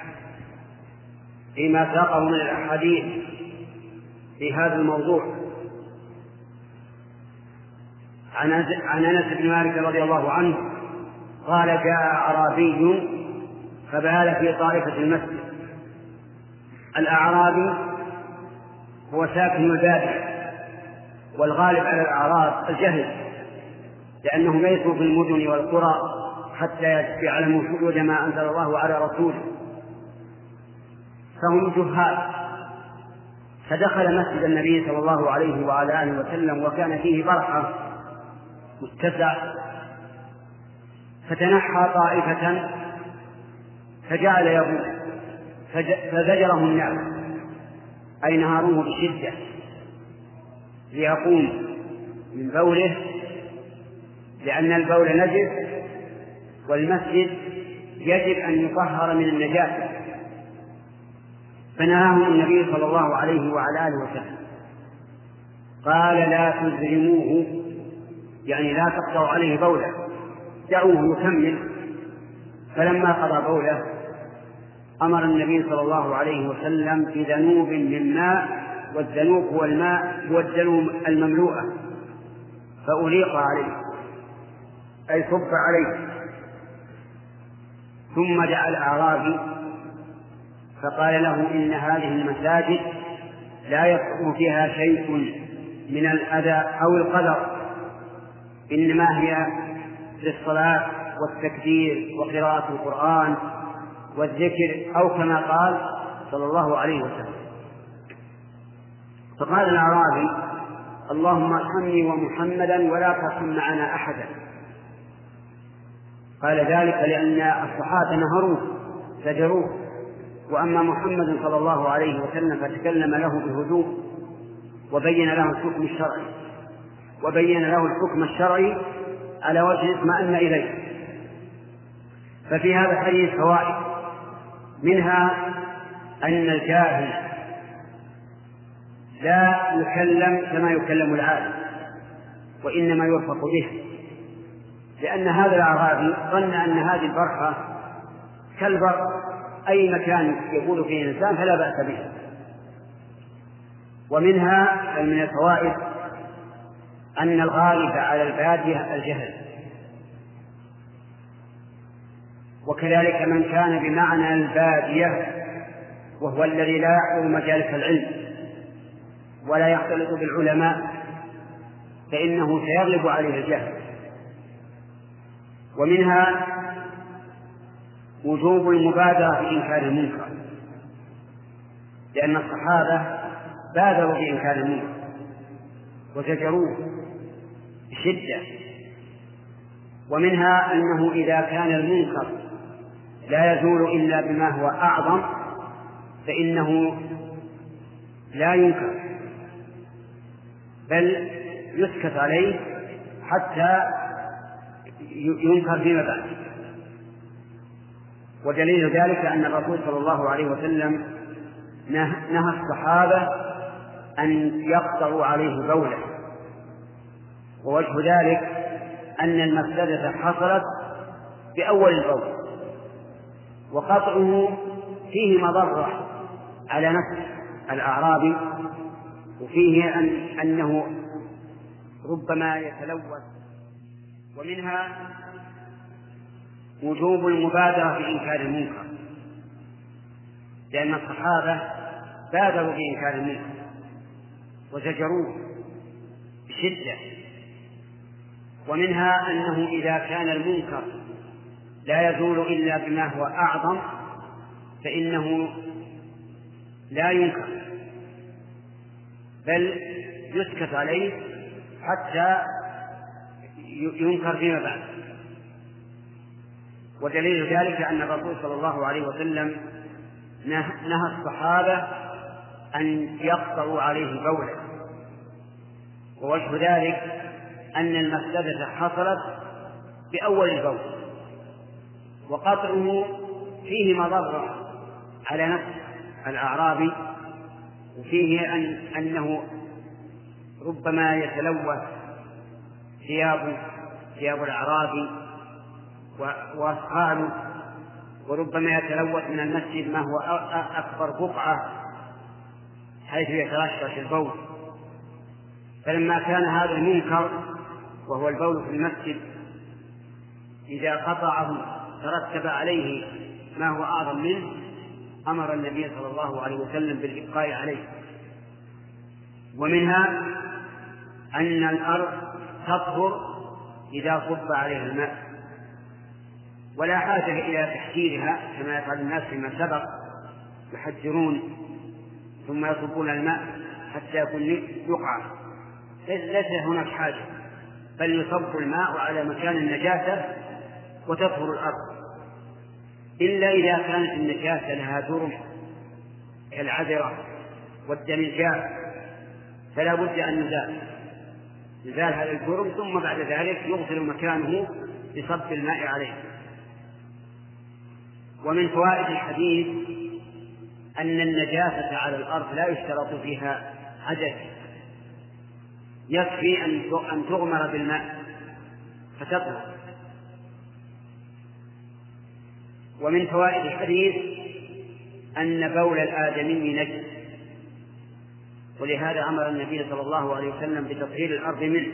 فيما ساقه من الأحاديث في هذا الموضوع عن أنس بن مالك رضي الله عنه قال: جاء أعرابي فبال في طائفة المسجد. الأعرابي هو ساكن البادية، والغالب على الأعراب الجهل، لأنهم ليسوا في المدن والقرى حتى يعلموا حدود ما أنزل الله على رسوله، فهم جهال. فدخل مسجد النبي صلى الله عليه وعلى آله وسلم وكان فيه برحة متسع، فتنحى طائفة فجعل يبول فزجره الناس أي نهروه بشدة ليقوم من بوله، لأن البول نجس والمسجد يجب أن يطهر من النجاسة، فنهاهم النبي صلى الله عليه وعلى آله وسلم. قال: لا تزرموه، يعني لا تقطعوا عليه بوله، دعوه يكمل. فلما قضى بوله أمر النبي صلى الله عليه وسلم بذنوب من ماء، والذنوب هو الماء هو الدلو المملوءة، فأريق عليه أي صب عليه. ثم دعا الأعرابي فقال له: إن هذه المساجد لا يصح فيها شيء من الأذى أو القدر، إنما هي للصلاة والتكبير وقراءة القرآن والذكر، أو كما قال صلى الله عليه وسلم. فقال الأعرابي: اللهم ارحمني ومحمدا ولا ترحم معنا أحدا. قال ذلك لأن الصحابة نهروه زجروه، وأما محمد صلى الله عليه وسلم فتكلم له بهدوء وبين له الحكم الشرعي وبين له الحكم الشرعي على وجه اطمأن إليه. ففي هذا الحديث فوائد، منها أن الجاهل لا يكلم كما يكلم العالم، وإنما يرفق به، لأن هذا الأعرابي ظن أن هذه البرحة كالبر أي مكان يقول فيه الإنسان فلا بأس به. ومنها من الفوائد أن الغالب على البادية الجهل، وكذلك من كان بمعنى البادية وهو الذي لا يحضر مجالس العلم ولا يختلط بالعلماء فإنه سيغلب عليه الجهل. ومنها وجوب المبادرة بإنكار المنكر، لأن الصحابة بادروا بإنكار المنكر وزجروه بشدة. ومنها أنه إذا كان المنكر لا يزول إلا بما هو أعظم فإنه لا ينكر، بل يسكت عليه حتى ينكر فيما بعد. ودليل ذلك أن الرسول صلى الله عليه وسلم نهى الصحابة أن يقطعوا عليه بوله، ووجه ذلك أن المفسدة حصلت بأول البول، وقطعه فيه مضرة على نفس الأعرابي، وفيه أن أنه ربما يتلوث. ومنها وجوب المبادرة بإنكار المنكر، لأن الصحابة بادروا بإنكار المنكر وزجروه بشدة. ومنها أنه إذا كان المنكر لا يزول إلا بما هو أعظم فإنه لا ينكر، بل يسكت عليه حتى ينكر فيما بعد. ودليل ذلك أن الرسول صلى الله عليه وسلم نهى الصحابة أن يقطعوا عليه بوله، ووجه ذلك أن المفسدة حصلت بأول البول، وقطعه فيه مضرة على نفس الأعرابي، وفيه أن أنه ربما يتلوث ثياب ثياب الأعرابي وأثقاله، وربما يتلوث من المسجد ما هو أكبر بقعة حيث يترشش البول. فلما كان هذا المنكر وهو البول في المسجد إذا قطعه ترتب عليه ما هو أعظم منه، أمر النبي صلى الله عليه وسلم بالإبقاء عليه. ومنها أن الأرض تطهر إذا صب عليها الماء، ولا حاجة إلى تحجيرها كما يفعل الناس فيما سبق، يحجرون ثم يصبون الماء حتى يكون يقع. ليس هناك حاجة، بل يصب الماء على مكان النجاسة وتطهر الأرض، إلا إذا كانت النجاسة لها جرم كالعذرة والدم الجاف، فلا بد أن يزال يزال هذا الجرم، ثم بعد ذلك يغسل مكانه بصب الماء عليه. ومن فوائد الحديث أن النجاسة على الأرض لا يشترط فيها حدث، يكفي أن تغمر بالماء فتطهر. ومن فوائد الحديث أن بول الآدمي نجس، ولهذا أمر النبي صلى الله عليه وسلم بتطهير الأرض منه،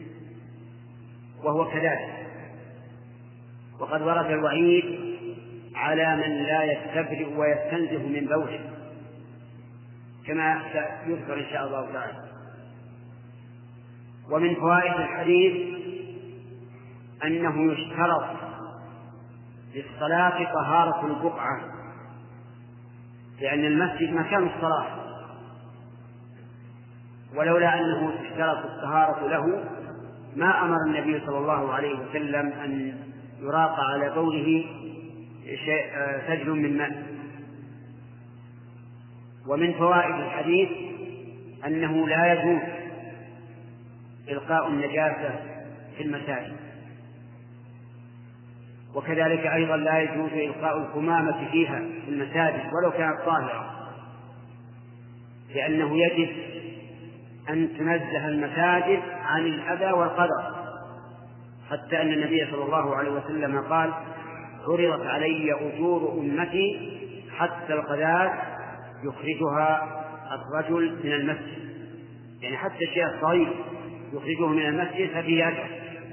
وهو كذلك. وقد ورد الوعيد على من لا يستبرئ ويستنزه من بوله كما يذكر إن شاء الله تعالى. ومن فوائد الحديث أنه يشترط للصلاة طهارة البقعة، لأن المسجد مكان الصلاة، ولولا أنه اشترط الطهارة له ما أمر النبي صلى الله عليه وسلم أن يراق على بوله سجل من ماء. ومن فوائد الحديث أنه لا يجوز إلقاء النجاسة في المساجد، وكذلك أيضا لا يجوز إلقاء القمامة فيها في المساجد ولو كانت طاهرة، لأنه يجب أن تنزه المساجد عن الأذى والقدر، حتى أن النبي صلى الله عليه وسلم قال: عرضت علي أجور أمتي حتى القذاة يخرجها الرجل من المسجد، يعني حتى الشيء الصغير يخرجه من المسجد ففيه أجر.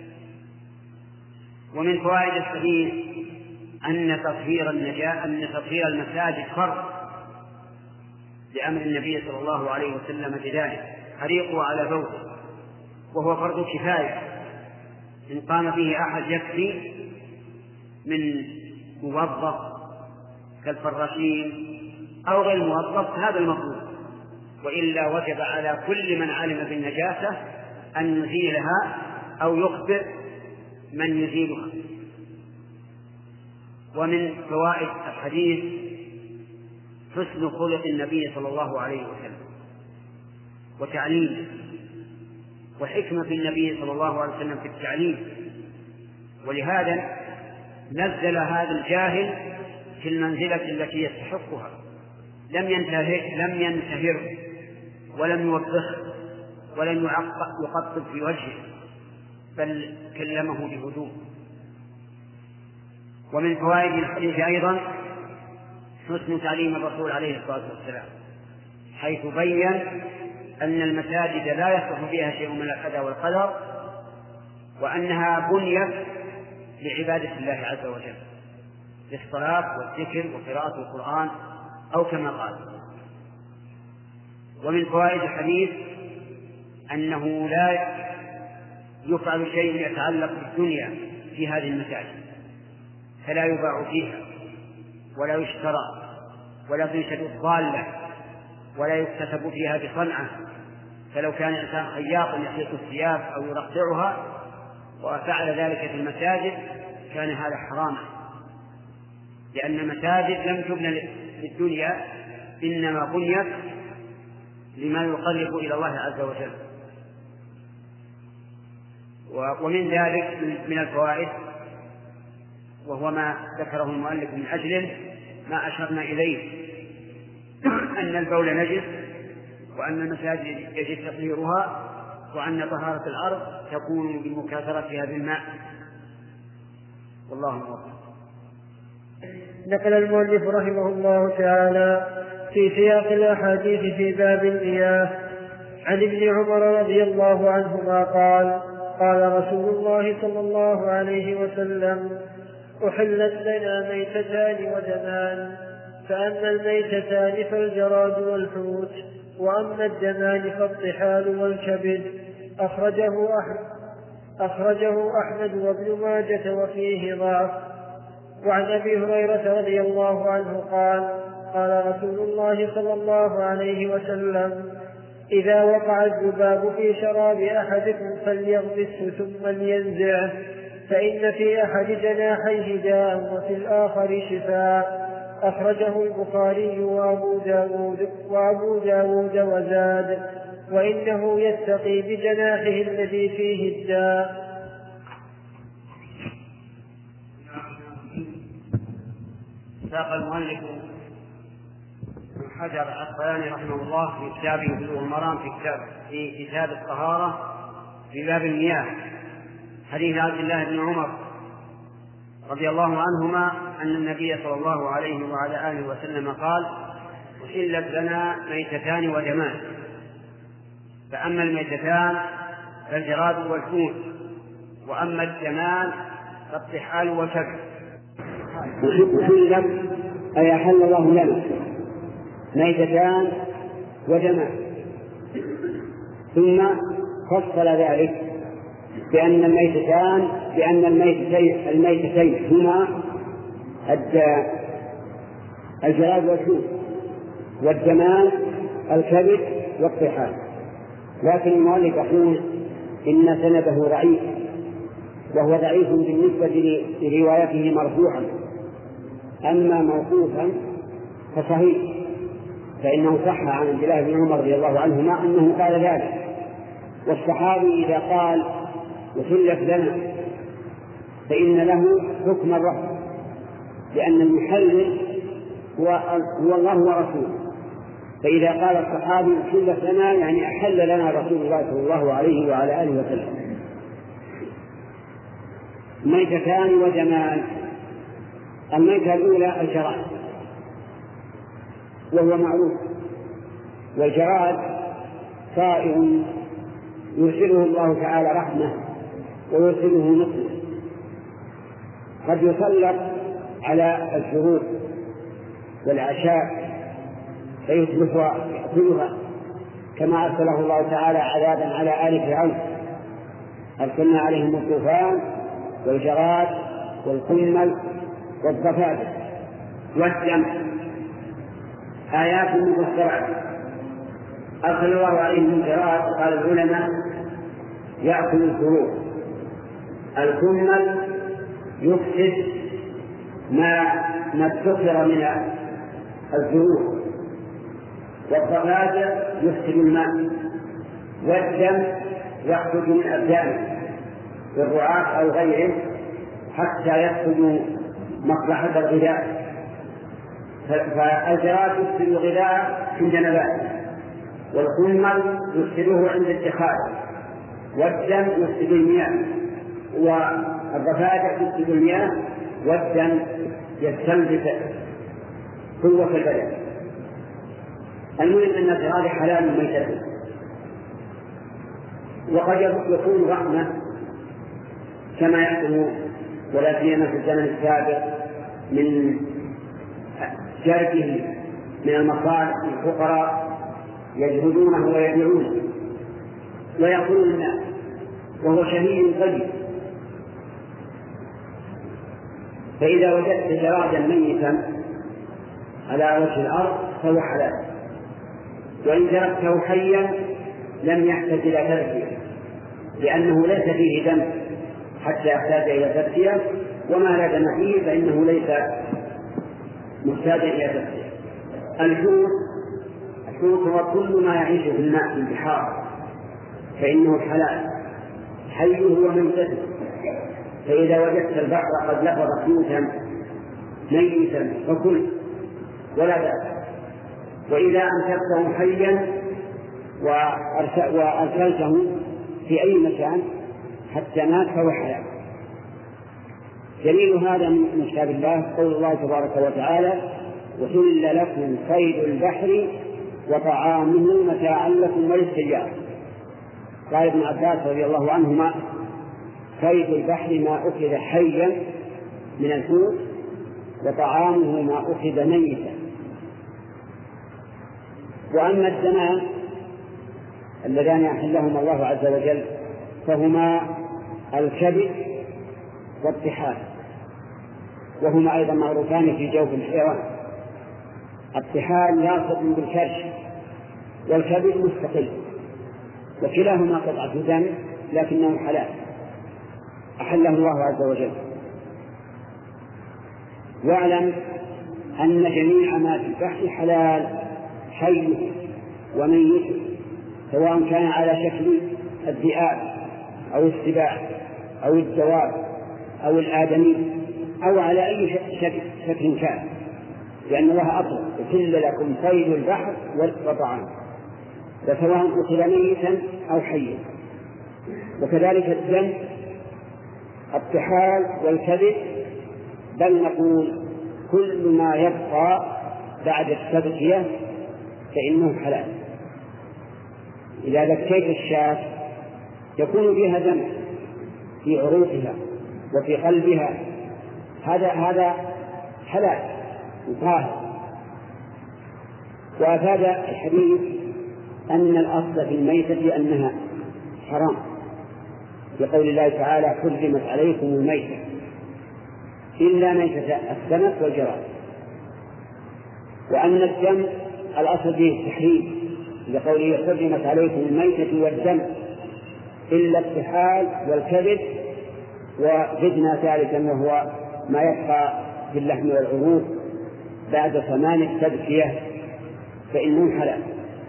ومن فوائد الحديث أن تطهير النجاة أن تطهير المساجد فرض لأمر النبي صلى الله عليه وسلم بذلك: حريقوا على بوله، وهو فرض كفاية، إن قام به أحد يكفي من موظف كالفراشين أو غير موظف، هذا المطلوب، وإلا وجب على كل من علم بالنجاسة أن يزيلها أو يخبر من يزيلها. ومن فوائد الحديث حسن خلق النبي صلى الله عليه وسلم وتعليمه، وحكمة النبي صلى الله عليه وسلم في التعليم، ولهذا نزل هذا الجاهل في المنزلة التي يستحقها، لم ينتهر لم ينتهر ولم يوبخ ولم يقطب في وجهه، بل كلمه بهدوء. ومن فوائد الحديث أيضا حسن تعليم الرسول عليه الصلاة والسلام، حيث بين أن المساجد لا يصلح فيها شيء من الأذى والقدر، وأنها بنيت لعبادة الله عز وجل للصلاة والذكر وقراءة القرآن أو كما قال. ومن فوائد الحديث أنه لا يفعل شيء يتعلق بالدنيا في هذه المساجد، فلا يباع فيها ولا يشترى ولا تنشد الضالة ولا يكتسب فيها بصنعة، فلو كان الإنسان خياطا يخيط الثياب أو يرقعها وفعل ذلك في المساجد كان هذا حراما، لأن المساجد لم تبنى للدنيا، إنما بنيت لما يقرب إلى الله عز وجل. ومن ذلك من الفوائد، وهو ما ذكره المؤلف من أجله ما أشرنا إليه، أن البول نجس، وأن المساجد يجب تطهيرها، وأن طهارة الأرض تكون بمكاثرتها بالماء. والله موفق. نقل المؤلف رحمه الله تعالى في سياق الأحاديث في باب المياه عن ابن عمر رضي الله عنهما قال: قال رسول الله صلى الله عليه وسلم: أحلت لنا ميتتان ودمان، فأما الميتتان فالجراد والحوت، وأما الدمان فالطحال والكبد. أخرجه أحمد, أخرجه أحمد وابن ماجة وفيه ضعف. وعن أبي هريرة رضي الله عنه قال: قال رسول الله صلى الله عليه وسلم: إذا وقع الذباب في شراب أحدكم فليغمسه ثم لينزعه، فإن في أحد جناحيه داء وفي الآخر شفاء. أخرجه البخاري وأبو داود, وأبو داود وزاد: وإنه يتقي بجناحه الذي فيه الداء. ساق المؤلف حجر العسقلاني رحمه الله في كتابه بلوغ المرام في كتاب في كتاب الطهارة في باب المياه حديث عبد الله بن عمر رضي الله عنهما أن النبي صلى الله عليه وعلى آله وسلم قال: أحلت لنا ميتتان ودمان، فأما الميتتان فالجراد والحوت، وأما الدمان فالطحال والكبد. أحلت أي أحل الله لنا ميتتان ودمان، ثم فصل ذلك بأن الميتتان بأن الميتتين الميتتين هما الجراد والحوت، والدمان الكبد والطحال. لكن المؤلف يقول إن سنده ضعيف، وهو ضعيف بالنسبة لروايته مرفوعا، أما موقوفا فصحيح، فإنه صح عن عبد الله بن عمر رضي الله عنهما أنه قال ذلك. والصحابي إذا قال أحلت لنا فإن له حكم الرفع، لأن المحلل هو, هو الله ورسوله، فإذا قال الصحابي أحلت لنا يعني أحل لنا رسول الله صلى الله عليه وعلى آله وسلم. ميتتان ودمان، الميتة الأولى الجراد وهو معروف، والجراد طائر يرسله الله تعالى رحمة ويرسله نقمة، قد يسلط على الزهور والعشاء فيتلفها يأكلها، كما أرسله الله تعالى عذابا على آل فرعون، أرسلنا عليهم الطوفان والجراد والقمل والضفادع والدم آيات مفسرات. أرسل الله عليهم الجراد، قال العلماء يأكل الزهور، الكمل يفسد ما ما ادخر من الزهور، والضفادع يفسد الماء، والدم يخرج من أبدانه بالرعاة أو غيره حتى يخرج مصلحة الغذاء. فالجراد يفسد الغذاء عند نباته، والقمل يفسده عند اتخاذه، والدم يفسد المياه، والضفادع تفسد المياه، والدم يستنبت قوة البدن. المهم أن الجراد حلال ميتته، وقد يكون رحمة كما يحكم ولا سيما في الزمن السابق من جرده من المصالح للفقراء يجهدونه ويبيعونه ويأكلون الناس، وهو شهي طيب. فإذا وجدت جرادا ميتا على وجه الأرض فهو حلال، وإن تركته حيا لم يحتاج إلى تذكية، لأنه ليس فيه دم حتى يحتاج إلى تذكية، وما لا دم فيه فإنه ليس محتاجا إلى تذكية. الحوت الحوت هو كل ما يعيش في الماء في البحار فإنه حلال، حيه وميتته. فإذا وجدت البحر قد لفظ حوتا ميتا فكل ولا بأس، وإذا أمسكته حيا وأرسلته في أي مكان حتى مات فهو حلال. دليل هذا من كتاب الله قول الله تبارك وتعالى: وحل لكم صيد البحر وطعامه متاعا لكم وللسيارة. قال ابن عباس رضي الله عنهما: صيد البحر ما أخذ حيا من الحوت، وطعامه ما أخذ ميتا. وأما الدمان اللذان يحلهما الله عز وجل فهما الكبد والطحال، وهما أيضا معروفان في جوف الحيوان. الطحال لاصق بالكرش، والكبد مستقل، وكلاهما قطعة دم لكنه حلال أحله الله عز وجل. واعلم أن جميع ما في البحر حلال، حي وميت، سواء كان على شكل الذئاب أو السباع أو الدواب أو الآدمي أو على أي شكل كان، لأن الله أطلق: وحل لكم صيد البحر وطعامه، وسواء أكل ميتا أو حيا. وكذلك الدم، الطحال والكبد، بل نقول كل ما يبقى بعد التذكية فإنه حلال. إذا ذكيت الشاة يكون فيها دم في عروقها وفي قلبها، هذا هذا حلال وطاهر. وأفاد الحديث أن الأصل في الميتة أنها حرام، بقول الله تعالى: حرمت عليكم الميتة إلا ميتة السمك والجراد. وأن الدم الأصل فيه التحريم، بقوله: حرمت عليكم الميتة والدم إلا الطحال والكبد، وزدنا ثالثا وهو ما يبقى في اللحم والعروق بعد ثمان التذكية فإنه حلال.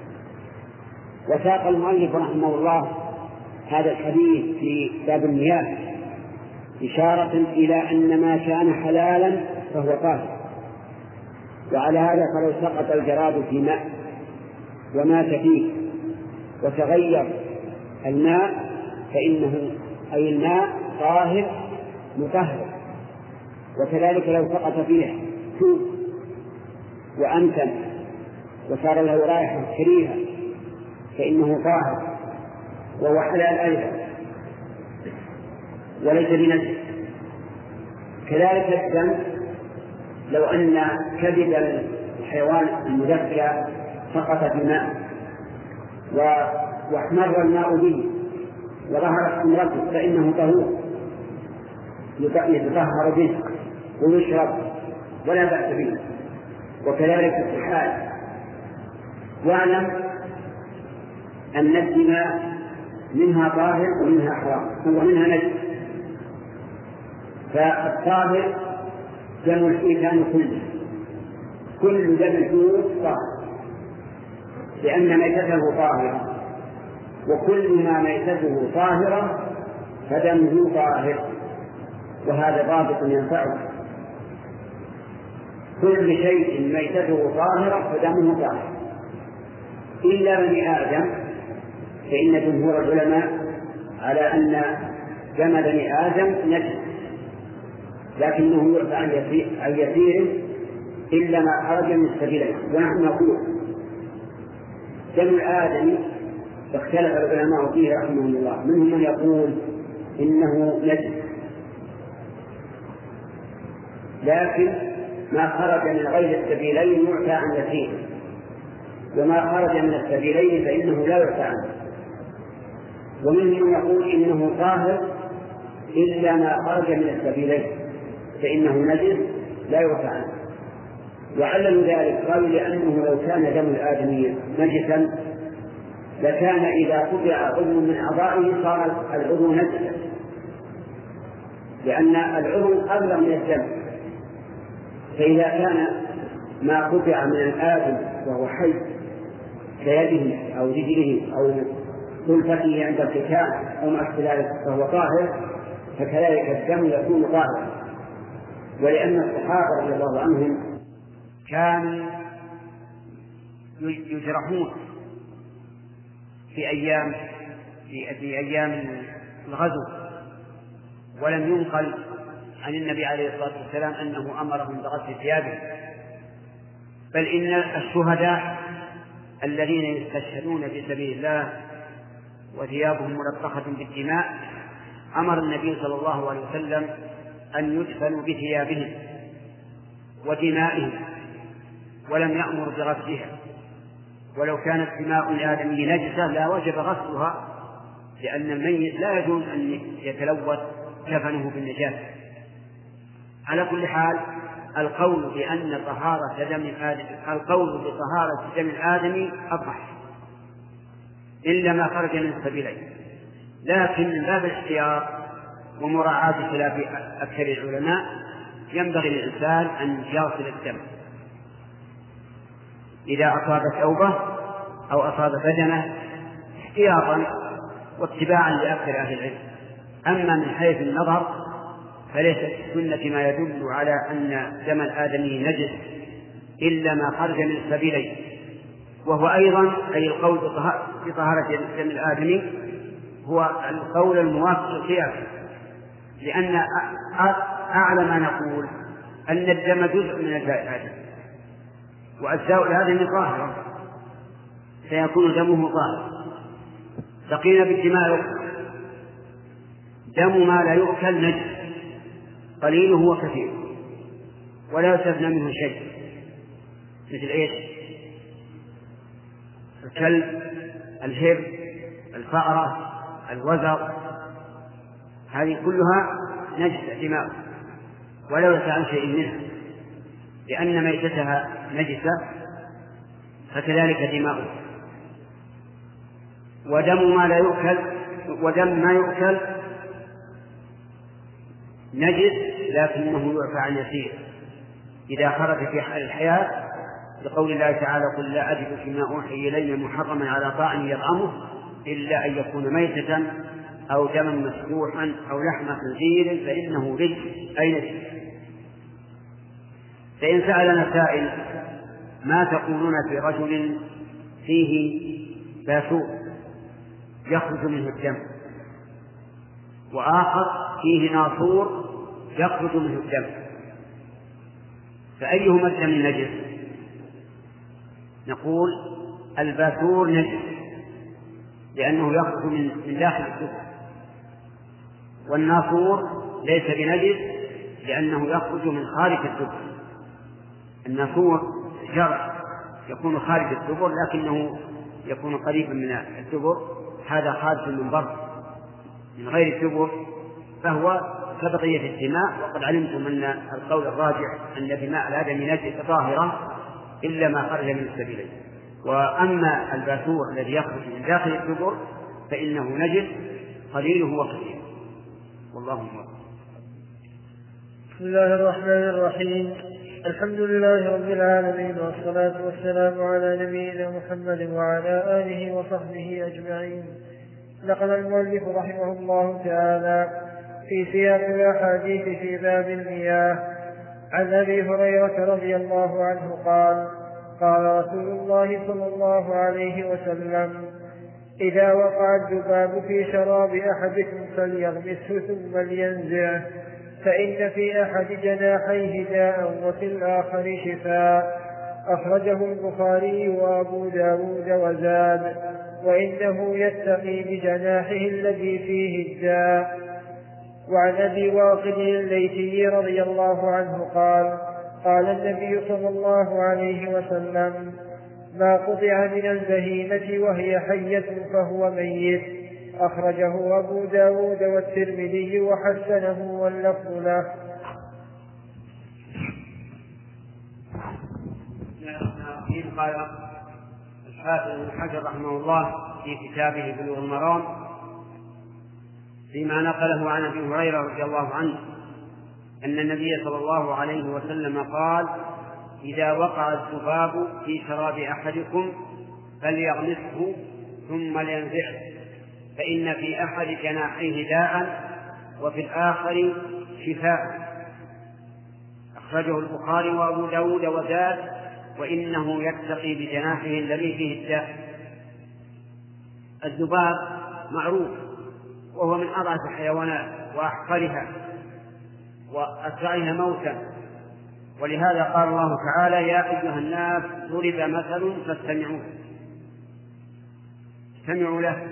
وساق المؤلف رحمه الله هذا الحديث في باب المياه إشارة إلى أن ما كان حلالا فهو طاهر. وعلى هذا فلو سقط الجراد في ماء ومات فيه وتغير الماء فإنه أي الماء طاهر مطهر. وكذلك لو سقط فيه سوء وأنتن وصار له رائحة كريهة فإنه طاهر وهو حلال أيضا وليس بنجس. كذلك الدم، لو أن كبد الحيوان المذكى سقط في الماء واحمر الماء به وظهرت حمرته فإنه طهور يتطهر به ويشرب ولا بأس به. وكذلك الطحال. واعلم أن الدماء منها طاهر ومنها حرام ومنها نجس. فالطاهر دم الحيتان كله، كل دم الحوت طاهر لأن ميتته طاهرة، وكل ما ميتته طاهرة فدمه طاهر، وهذا ضابط ينفعه. كل شيء ميتته طاهرة فدمه طاهر إلا بني آدم، فإن جمهور العلماء على أن دم بني آدم نجس، لكنه يعفى عن يسير إلا ما خرج من السبيلين. ونحن نقول دم الآدمي اختلف العلماء فيه رحمهم الله، منهم من يقول إنه نجس، لكن ما خرج من غير السبيلين يعفى عن يسير، وما خرج من السبيلين فإنه لا يعفى عنه. ومنهم من يقول إنه طاهر إلا ما خرج من السبيلين فإنه نجس لا يعفى عنه. وعللوا ذلك قالوا لأنه لو كان دم الآدمي نجسا لكان إذا قطع عضو من أعضائه صار العضو نجسا، لأن العضو أبلغ من الدم. فإذا كان ما قطع من الآدم وهو حي كيده أو رجله أو سلفته عند الختان أو مع ذلك فهو طاهر، فكذلك الدم يكون طاهرا. ولأن الصحابة رضي الله عنهم كانوا يجرحون في أيام في, في أيام الغزو، ولم ينقل عن النبي عليه الصلاة والسلام أنه أمرهم بغسل ثيابه، بل إن الشهداء الذين يستشهدون في سبيل الله وثيابهم ملطخة بالدماء أمر النبي صلى الله عليه وسلم أن يدفنوا بثيابهم ودمائهم، ولم يأمر بغسلها. ولو كانت دماء الآدمي نجسة لا وجب غسلها، لأن الميت لا يجوز أن يتلوث كفنه بالنجاسة. على كل حال القول بأن طهارة دم الآدمي القول بطهارة دم الآدمي أصح إلا ما خرج من السبيلين، لكن من باب الاحتياط ومراعاة خلاف أكثر العلماء ينبغي للإنسان أن يغسل الدم إذا أصاب ثوبه أو أصاب بدنه احتياطا واتباعا لأكثر أهل العلم. أما من حيث النظر فليس في السنة ما يدل على أن دم الآدمي نجس إلا ما خرج من السبيلين، وهو أيضا أي القول بطهارة دم الآدمي هو القول الموافق للقياس، لأن أعلى ما نقول أن الدم جزء من أجزاء الآدمي، وأجزاء الآدمي طاهرة سيكون دمه طاهر. بقينا بالدماء، دم ما لا يؤكل نجس قليله وكثيره ولا يستثنى منه شيء، مثل ايش؟ الكلب، الهر، الفأرة، الوزغ، هذه كلها نجس دماء ولا يسع عن شيء منها، لأن ميتتها نجسة فكذلك دماؤه. ودم ما لا يؤكل ودم ما يؤكل نجس لكنه يعفى عن يسير إذا خرج في حال الحياة، لقول الله تعالى: قل لا أجد فيما أوحي إلي محرما على طاعم يطعمه إلا أن يكون ميتة أو دما مسفوحا أو لحم خنزير فإنه رجس أي نجس. فإن سألنا سائل: ما تقولون في رجل فيه باسور يخرج منه الدم، وآخر فيه ناصور يخرج منه الدم، فأيهما الدم نجس؟ نقول الباسور نجس لأنه يخرج من داخل الدبر، والناصور ليس بنجس لأنه يخرج من خارج الدبر. الناصور جرح يكون خارج الدبر لكنه يكون قريبا من الدبر، هذا خارج من بر من غير الدبر، فهو كبقية الدماء. وقد علمتم أن القول الراجح أن دماء الآدمي نجسة طاهرة إلا ما خرج من السبيلين. وأما الباسور الذي يخرج من داخل الدبر فإنه نجس قليله وكثيره، والله أعلم. بسم الله الرحمن الرحيم. الحمد لله رب العالمين، والصلاة والسلام على نبينا محمد وعلى آله وصحبه أجمعين. نقل المؤلف رحمه الله تعالى في سياق الأحاديث في باب المياه عن أبي هريرة رضي الله عنه قال قال رسول الله صلى الله عليه وسلم إذا وقع الذباب في شراب أحدكم فليغمسه ثم لينزعه فإن في أحد جناحيه داء وفي الآخر شفاء. أخرجه البخاري وأبو داود وزاد وإنه يتقي بجناحه الذي فيه الداء. وعن أبي واقد الليثي رضي الله عنه قال قال النبي صلى الله عليه وسلم ما قطع من البهيمة وهي حية فهو ميت. أخرجه أبو داود والترمذي وحسنه واللفظ له. قال الحافظ ابن حجر رحمه الله في كتابه بلوغ المرام فيما نقله عن ابي هريره رضي الله عنه ان النبي صلى الله عليه وسلم قال اذا وقع الذباب في شراب احدكم فليغمسه ثم لينزعه فان في احد جناحيه داء وفي الاخر شفاء. اخرجه البخاري وابو داود وزاد وانه يتقي بجناحه الذي فيه الداء. الذباب معروف وهو من أضعف الحيوانات وأحقرها وأسرعها موتا، ولهذا قال الله تعالى يا أيها الناس ضرب مثل فاستمعوا استمعوا له.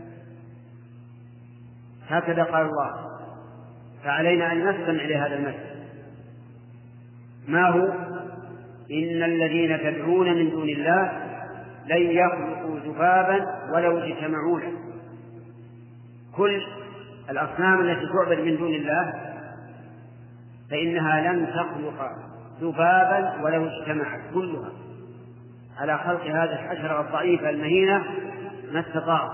هكذا قال الله، فعلينا أن نستمع لهذا المثل. ما هو؟ إن الذين تدعون من دون الله لن يخلقوا ذبابا ولو اجتمعوا له. كل الأصنام التي تعبد من دون الله فإنها لن تخلق ذبابا ولو اجتمعت كلها على خلق هذه الحشرة الضعيفة المهينة ما استطاعوا،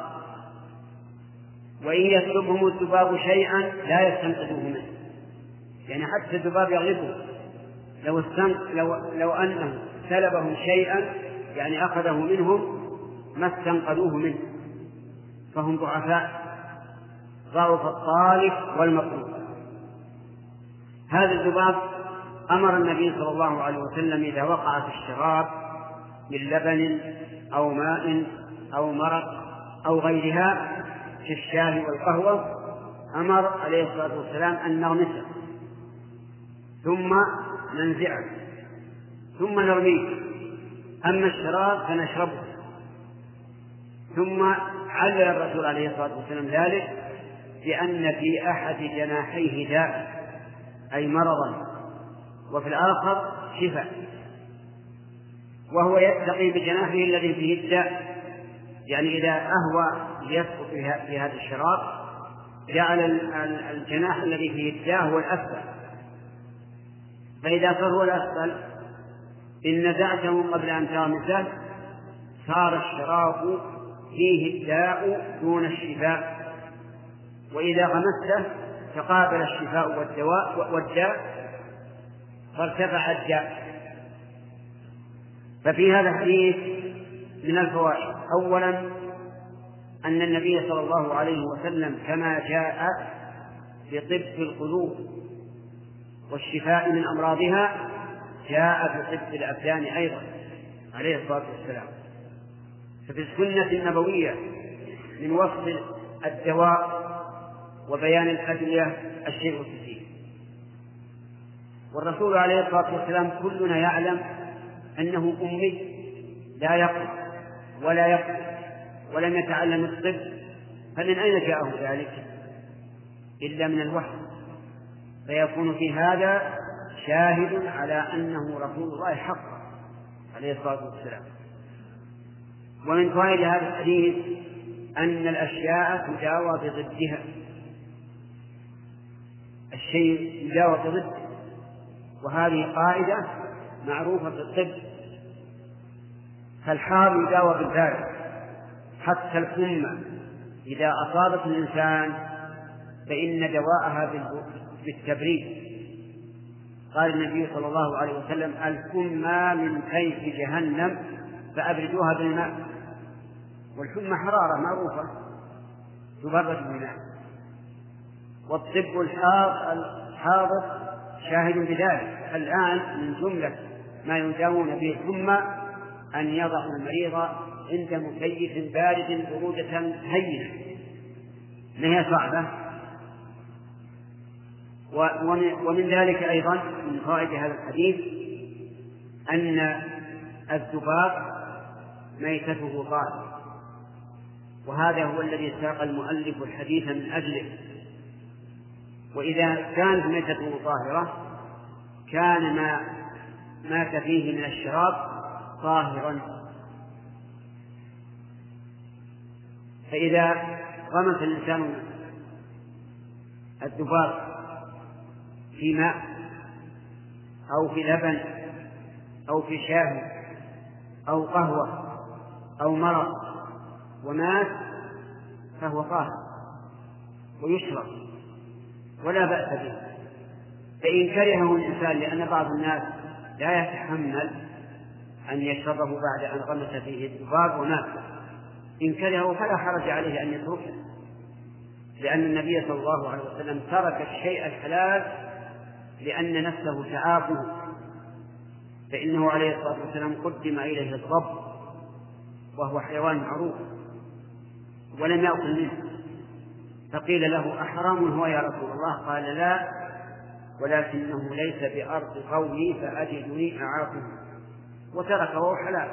وإن يسلبهم الذباب شيئا لا يستنقذوه منه. يعني حتى الذباب يغلبه لو, لو, لو أنه سلبهم شيئا يعني أخذه منهم ما استنقذوه منه، فهم ضعفاء ضعف الطالب والمطلوب. هذا الذباب أمر النبي صلى الله عليه وسلم إذا وقع في الشراب من لبن أو ماء أو مرق أو غيرها في الشاي والقهوة، أمر عليه الصلاة والسلام أن نغمسه ثم ننزعه ثم نرميه. أما الشراب فنشربه. ثم علل الرسول عليه الصلاة والسلام ذلك بأن في أحد جناحيه داء أي مرضا وفي الآخر شفاء، وهو يتقي بجناحه الذي فيه الداء. يعني إذا أهوى يسقط في هذا الشراب جعل الجناح الذي فيه الداء هو الأسفل، فإذا صار هو الأسفل إن نزعته قبل أن تغمسه صار الشراب فيه الداء دون الشفاء، وإذا غمسته تقابل الشفاء والدواء والداء فارتفع الداء. ففي هذا الحديث من الفوائد: أولا أن النبي صلى الله عليه وسلم كما جاء بطب القلوب والشفاء من أمراضها جاء بطب الأبدان أيضا عليه الصلاة والسلام. ففي السنة النبوية من وصف الدواء وبيان الأدوية الشيء فيه. والرسول عليه الصلاة والسلام كلنا يعلم أنه أمي لا يقرأ ولا يكتب ولم يتعلم الطب، فمن أين جاءه ذلك إلا من الوحي؟ فيكون في هذا شاهد على أنه رسول الله حقا عليه الصلاة والسلام. ومن فوائد هذا الحديث أن الأشياء تداوى بضدها، الشيء يداوى بضده، وهذه قاعدة معروفة في الطب. فالحار يداوى بالبارد، حتى الحمى إذا أصابت الإنسان فإن دواءها بالتبريد. قال النبي صلى الله عليه وسلم الحمى من كيف جهنم فأبردوها بالماء. والحمى حرارة معروفة، تبرد بماء. والطب الحاضر شاهد بذلك. الآن من جملة ما يداوون به الحمى أن يضع المريض عند مكيف بارد برودة هينة ما هي صعبة. ومن ذلك أيضا من فوائد هذا الحديث أن الذباب ميتته طاهرة، وهذا هو الذي ساق المؤلف الحديث من أجله. وإذا كانت ميتته طاهرة كان ما مات فيه من الشراب طاهرا. فإذا غمس الإنسان الذباب في ماء أو في لبن أو في شاي أو قهوة أو مرق ومات فهو طاهر ويشرب ولا بأس به. فإن كرهه الإنسان لأن بعض الناس لا يتحمل أن يشربه بعد أن غمس فيه الذباب ومات، إن كرهه فلا حرج عليه أن يتركه، لأن النبي صلى الله عليه وسلم ترك الشيء الحلال لأن نفسه تعافه، فإنه عليه الصلاة والسلام قدم إليه الضب وهو حيوان معروف ولم يأكل منه، فقيل له أحرام هو يا رسول الله؟ قال لا، ولكنه ليس بأرض قومي فأجدني أعافه، وتركه وهو حلال.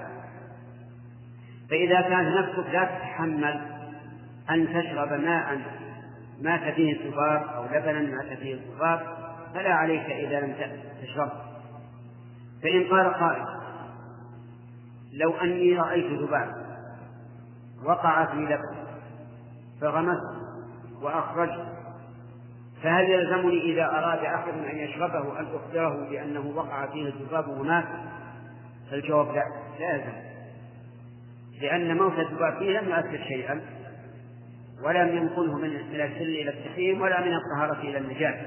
فإذا كانت نفسك لا تتحمل أن تشرب ماء مات فيه الذباب أو لبنا مات فيه الذباب فلا عليك إذا لم تشرب. فإن قال قائل لو أني رأيت ذباب وقع في لبن فغمسته وأخرجته فهل يلزمني إذا أراد أحد أن يشربه أن أخبره بأنه وقع فيه الذباب ومات؟ الجواب لا، لا يلزم، لأن موت الذباب فيه لم يؤثر شيئا ولم ينقله من الحل إلى التحريم ولا من الطهارة إلى النجاسة.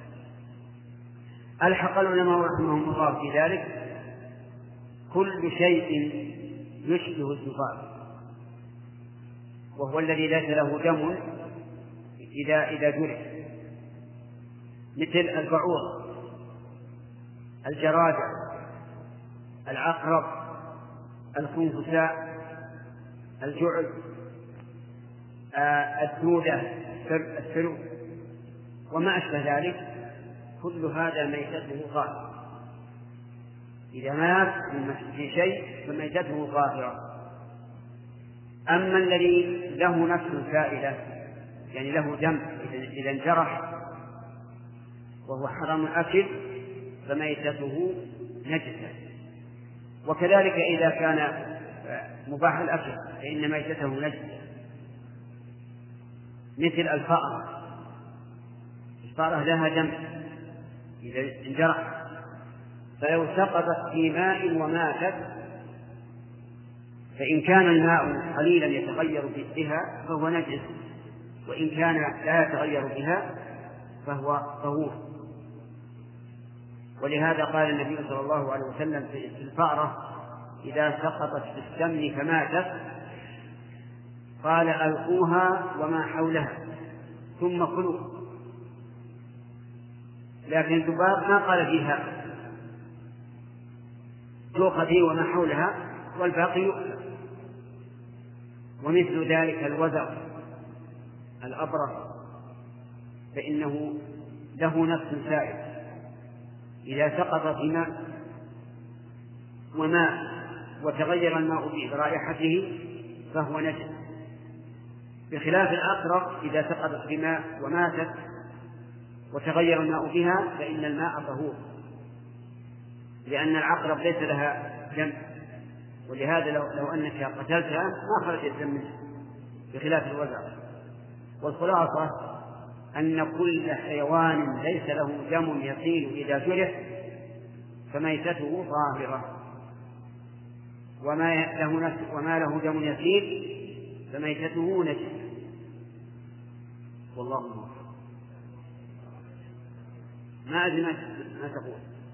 ألحق العلماء رحمهم الله في ذلك كل شيء يشبه الذباب وهو الذي ليس له دم إذا إذا جرح، مثل البعوض، الجرادة، العقرب، الخنفساء، الجعد، الدودة، السلو وما أشبه ذلك، كل هذا ميتته طاهرة. إذا مات في شيء فميتته طاهرة. أما الذي له نفس سائلة يعني له دم إذا انجرح وهو حرام الأكل فميتته نجسة. وكذلك إذا كان مباح الأكل فإن ميتته نجسة، مثل الفأرة. الفأرة لها دم إذا انجرح، فلو سقطت في ماء وماتت فإن كان الماء قليلا يتغير بها فهو نجس، وإن كان لا يتغير بها فهو طهور. ولهذا قال النبي صلى الله عليه وسلم في الفأرة إذا سقطت في السمن فماتت قال ألقوها وما حولها ثم كلوا. لكن الذباب ما قال فيها تؤخذ وما حولها والباقي يؤكل. ومثل ذلك الوزغ الأبرص فإنه له نفس سائل، إذا سقط في ماء وماء وتغير الماء برائحته فهو نجس، بخلاف العقرب إذا سقطت في ماء وماتت وتغير الماء بها فإن الماء طهور، لأن العقرب ليس لها دم، ولهذا لو, لو أنك قتلتها ما خرج الدم منها بخلاف الوزغ. والخلاصة أن كل حيوان ليس له دم يسيل إذا جرح فميتته طاهرة، وما له, نفس وما له دم يسيل فميتته نجس. والله أعلم. ما أدري ما تقول.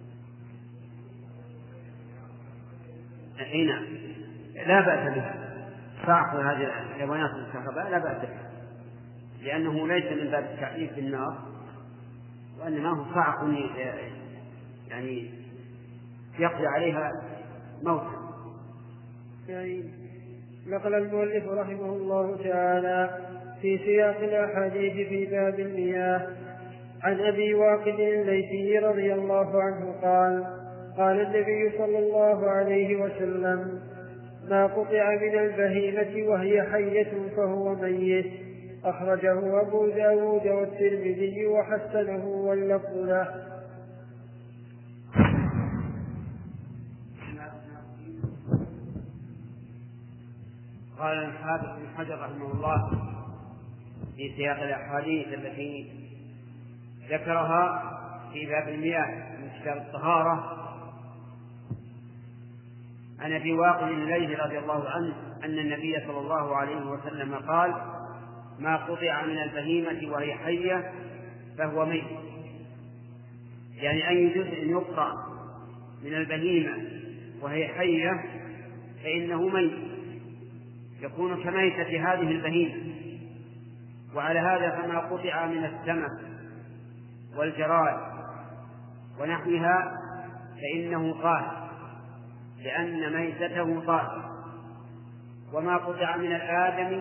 أي نعم لا بأس بها، فاعقل هذه الحيوانات المستخبى لا بأس بها. لأنه ليس من باب التعريف بالنار، وإنما هو صعق يعني يقضي عليها موتا. نقل المؤلف رحمه الله تعالى في سياق الأحاديث في باب المياه عن أبي واقد الليثي رضي الله عنه قال: قال النبي صلى الله عليه وسلم: ما قطع من البهيمة وهي حية فهو ميت. أخرجه أبو داود والترمذي وحسنه واللفظ له. قال الحافظ بن حجر رحمه الله في سياق الأحاديث التي ذكرها في باب المياه من كتاب الطهارة عن أبي واقد الليثي رضي الله عنه أن النبي صلى الله عليه وسلم قال: ما قطع من البهيمة وهي حية فهو ميت. يعني أي جزء يقطع من البهيمة وهي حية فإنه ميت، يكون كميتة هذه البهيمة. وعلى هذا فما قطع من السمك والجراد ونحوها فإنه طاهر، لأن ميتته طاهر. وما قطع من الآدم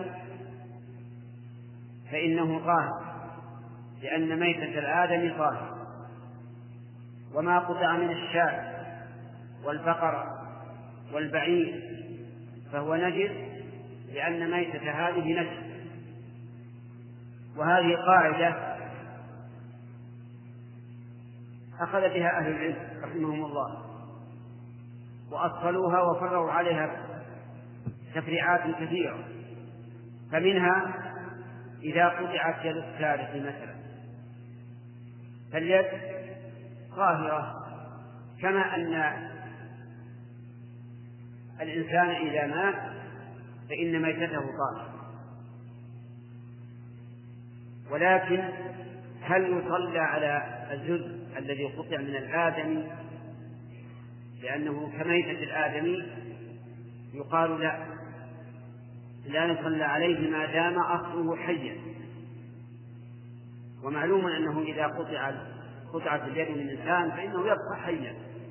فإنه طاهر، لأن ميتة الآدم طاهر. وما قطع من الشاة والبقر والبعير فهو نجس، لأن ميتة هذه نجس. وهذه قاعدة أخذ بها أهل العلم رحمهم الله، وأصلوها وفرعوا عليها تفريعات كثيرة. فمنها إذا قطعت يد السارق مثلا فاليد طاهرة، كما أن الإنسان إذا مات فإن ميتته طاهرة. ولكن هل يصلى على الجزء الذي قطع من الآدم لأنه كميتة الآدمي؟ يقال لا، لا يصلى عليه ما دام أصله حيا. ومعلوم أنه إذا قطع قطعت اليد من الإنسان فإنه يبقى حيا.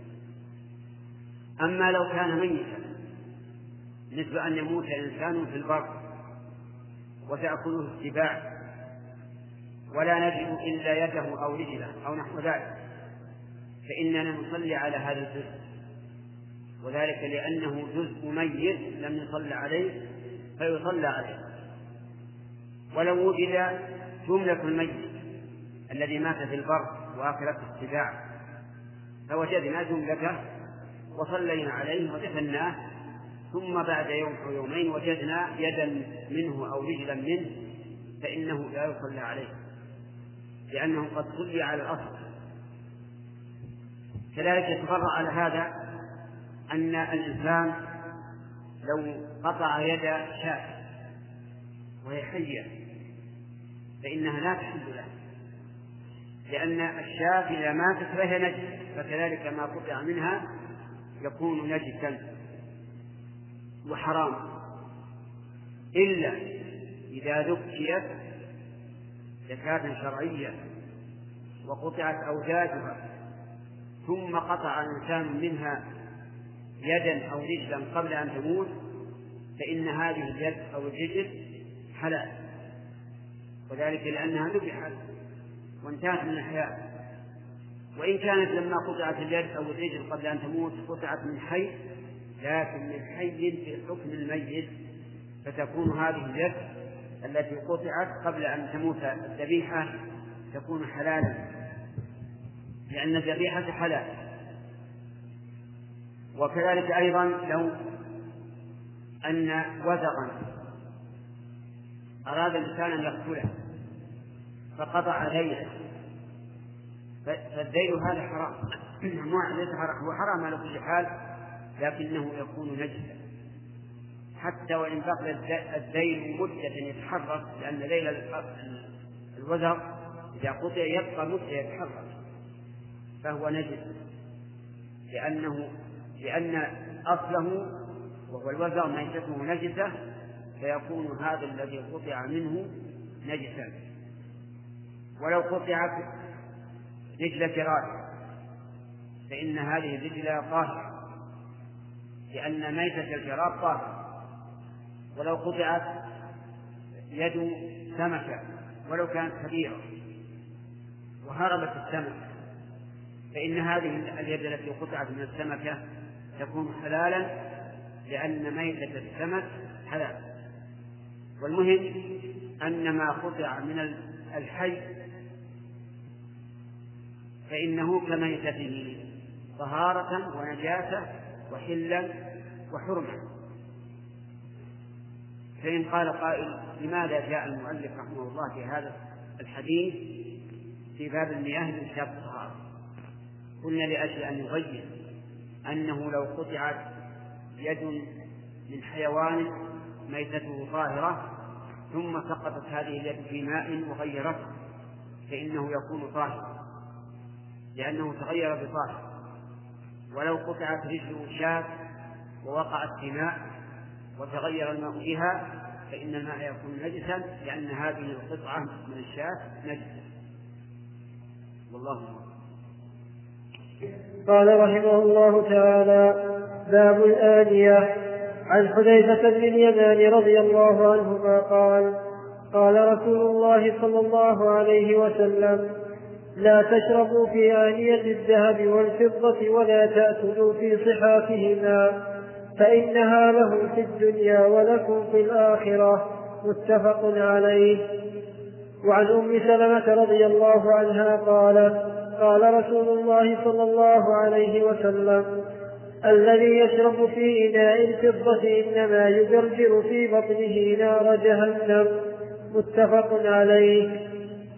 أما لو كان ميتا مثل أن يموت إنسان في البر وتأكله السباع ولا نجد إلا يده أو رجله أو نحو ذلك، فإننا نصلي على هذا الجزء، وذلك لأنه جزء ميت لم يصلى عليه فيصلى عليه. ولو وجد جملة الميت الذي مات في البر وأكلته السباع فوجدنا جملته وصلينا عليه ودفناه، ثم بعد يوم أو يومين وجدنا يدا منه أو رجلا منه، فإنه لا يصلى عليه لأنه قد صلي على الأصل. كذلك يتفرع على هذا أن الإنسان لو قطع يد شاة وهي حية فإنها لا تحل له، لأن الشاة إذا ماتت فهي نجس، فكذلك ما قطع منها يكون نجسا وحرام، إلا إذا ذكيت زكاة شرعية وقطعت أوجاجها ثم قطع إنسان منها يدا أو رجلا قبل أن تموت فإن هذه اليد أو الرجل حلال، وذلك لأنها ذبحت وانتهت من الحياة. وإن كانت لما قطعت اليد أو الرجل قبل أن تموت قطعت من حي، لكن من حي في حكم الميت، فتكون هذه اليد التي قطعت قبل أن تموت الذبيحة تكون حلالا، لأن الذبيحة حلال. وكذلك أيضا لو أن وزغا أراد الإنسان أن يقتله فقطع ذيله، فالذيل هذا حرام، ليس هو حرام على كل حال، لكنه يكون نجسا حتى وإن بقي الذيل مدة يتحرك، لأن ذيل الوزغ إذا قطع يبقى مدة يتحرك فهو نجس، لأنه لأن أصله وهو الوزغ ميتته نجسة، فيكون هذا الذي قطع منه نجسا. ولو قطعت رجل جراد فإن هذه الرجل طاهرة، لأن ميتة الجراد طاهرة. ولو قطعت يد سمكة ولو كانت كبيرة وهربت السمك فإن هذه اليد التي قطعت من السمكة تكون حلالا، لأن ميتة السمك حلال. والمهم أن ما قطع من الحي فإنه كميتته طهارة ونجاسة وحلا وحرمة. فإن قال قائل لماذا جاء المؤلف رحمه الله في هذا الحديث في باب المياه من كتاب الطهارة؟ قلنا لأجل أن يبين أنه لو قطعت يد من حيوان ميتته طاهرة ثم سقطت هذه اليد في ماء وغيرته فإنه يكون طاهرا، لأنه تغير بطاهر. ولو قطعت رجل شاة ووقعت في ماء وتغير الماء بها فإن الماء يكون نجسا، لأن هذه القطعة من الشاة نجسة. والله أعلم. قال رحمه الله تعالى: باب الآنية. عن حذيفة بن اليمان رضي الله عنهما قال: قال رسول الله صلى الله عليه وسلم: لا تشربوا في آنية الذهب والفضة ولا تأكلوا في صحافهما فإنها لهم في الدنيا ولكم في الآخرة. متفق عليه. وعن أم سلمة رضي الله عنها قالت: قال رسول الله صلى الله عليه وسلم: الذي يشرب في إناء الفضة إنما يجرجر في بطنه نار جهنم. متفق عليه.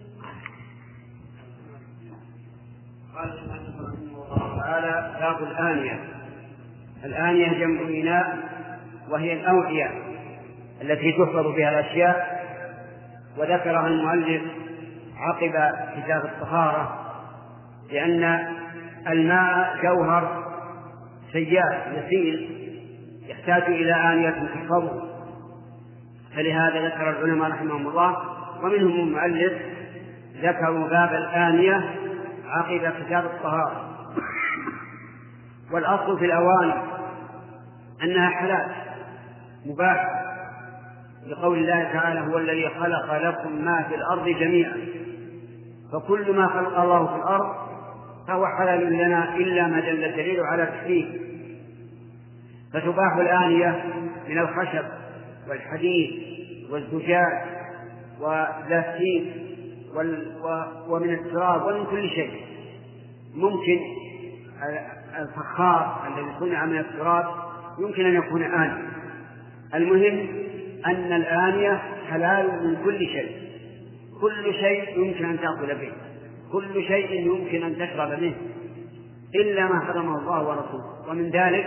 قال رحمه الله تعالى: باب الآنية. الآنية جمع إناء، وهي الأوعية التي تحفظ بها الأشياء، وذكرها المؤلف عقب كتاب الطهارة، لأن الماء جوهر سيال يسيل يحتاج إلى آنية تحفظه، فلهذا ذكر العلماء رحمهم الله ومنهم المؤلف ذكروا باب الآنية عقب كتاب الطهارة. والأصل في الأواني أنها حلال مباح، لقول الله تعالى: هو الذي خلق لكم ما في الأرض جميعا. فكل ما خلق الله في الأرض فهو حلال لنا إلا ما دل الدليل على تحريمه. فتباح الآنية من الخشب والحديد والزجاج والبلاستيك ومن التراب ومن كل شيء. ممكن الفخار الذي صنع من التراب يمكن أن يكون آنية. المهم أن الآنية حلال من كل شيء. كل شيء يمكن أن تأكل به، كل شيء يمكن أن تشرب منه، إلا ما حرمه الله ورسوله، ومن ذلك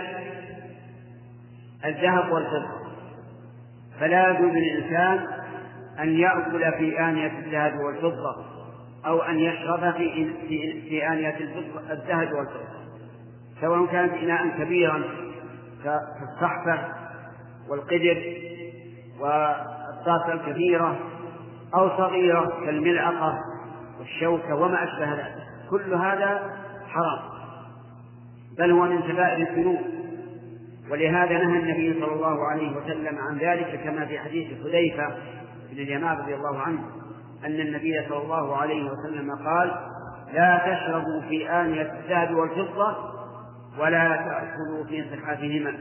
الذهب والفضة. فلا يجوز للإنسان أن يأكل في آنية الذهب والفضة أو أن يشرب في في, في آنية الذهب والفضة، سواء كانت إناء كبيرا كالصحفة والقدر والطاسة الكبيرة أو صغيرة كالملعقة والشوكة وما أشبه ذلك، كل هذا حرام، بل هو من كبائر الذنوب. ولهذا نهى النبي صلى الله عليه وسلم عن ذلك، كما في حديث حذيفة بن اليمان رضي الله عنه أن النبي صلى الله عليه وسلم قال: لا تشربوا في آنية الذهب والفضة ولا تأكلوا في صحافهما.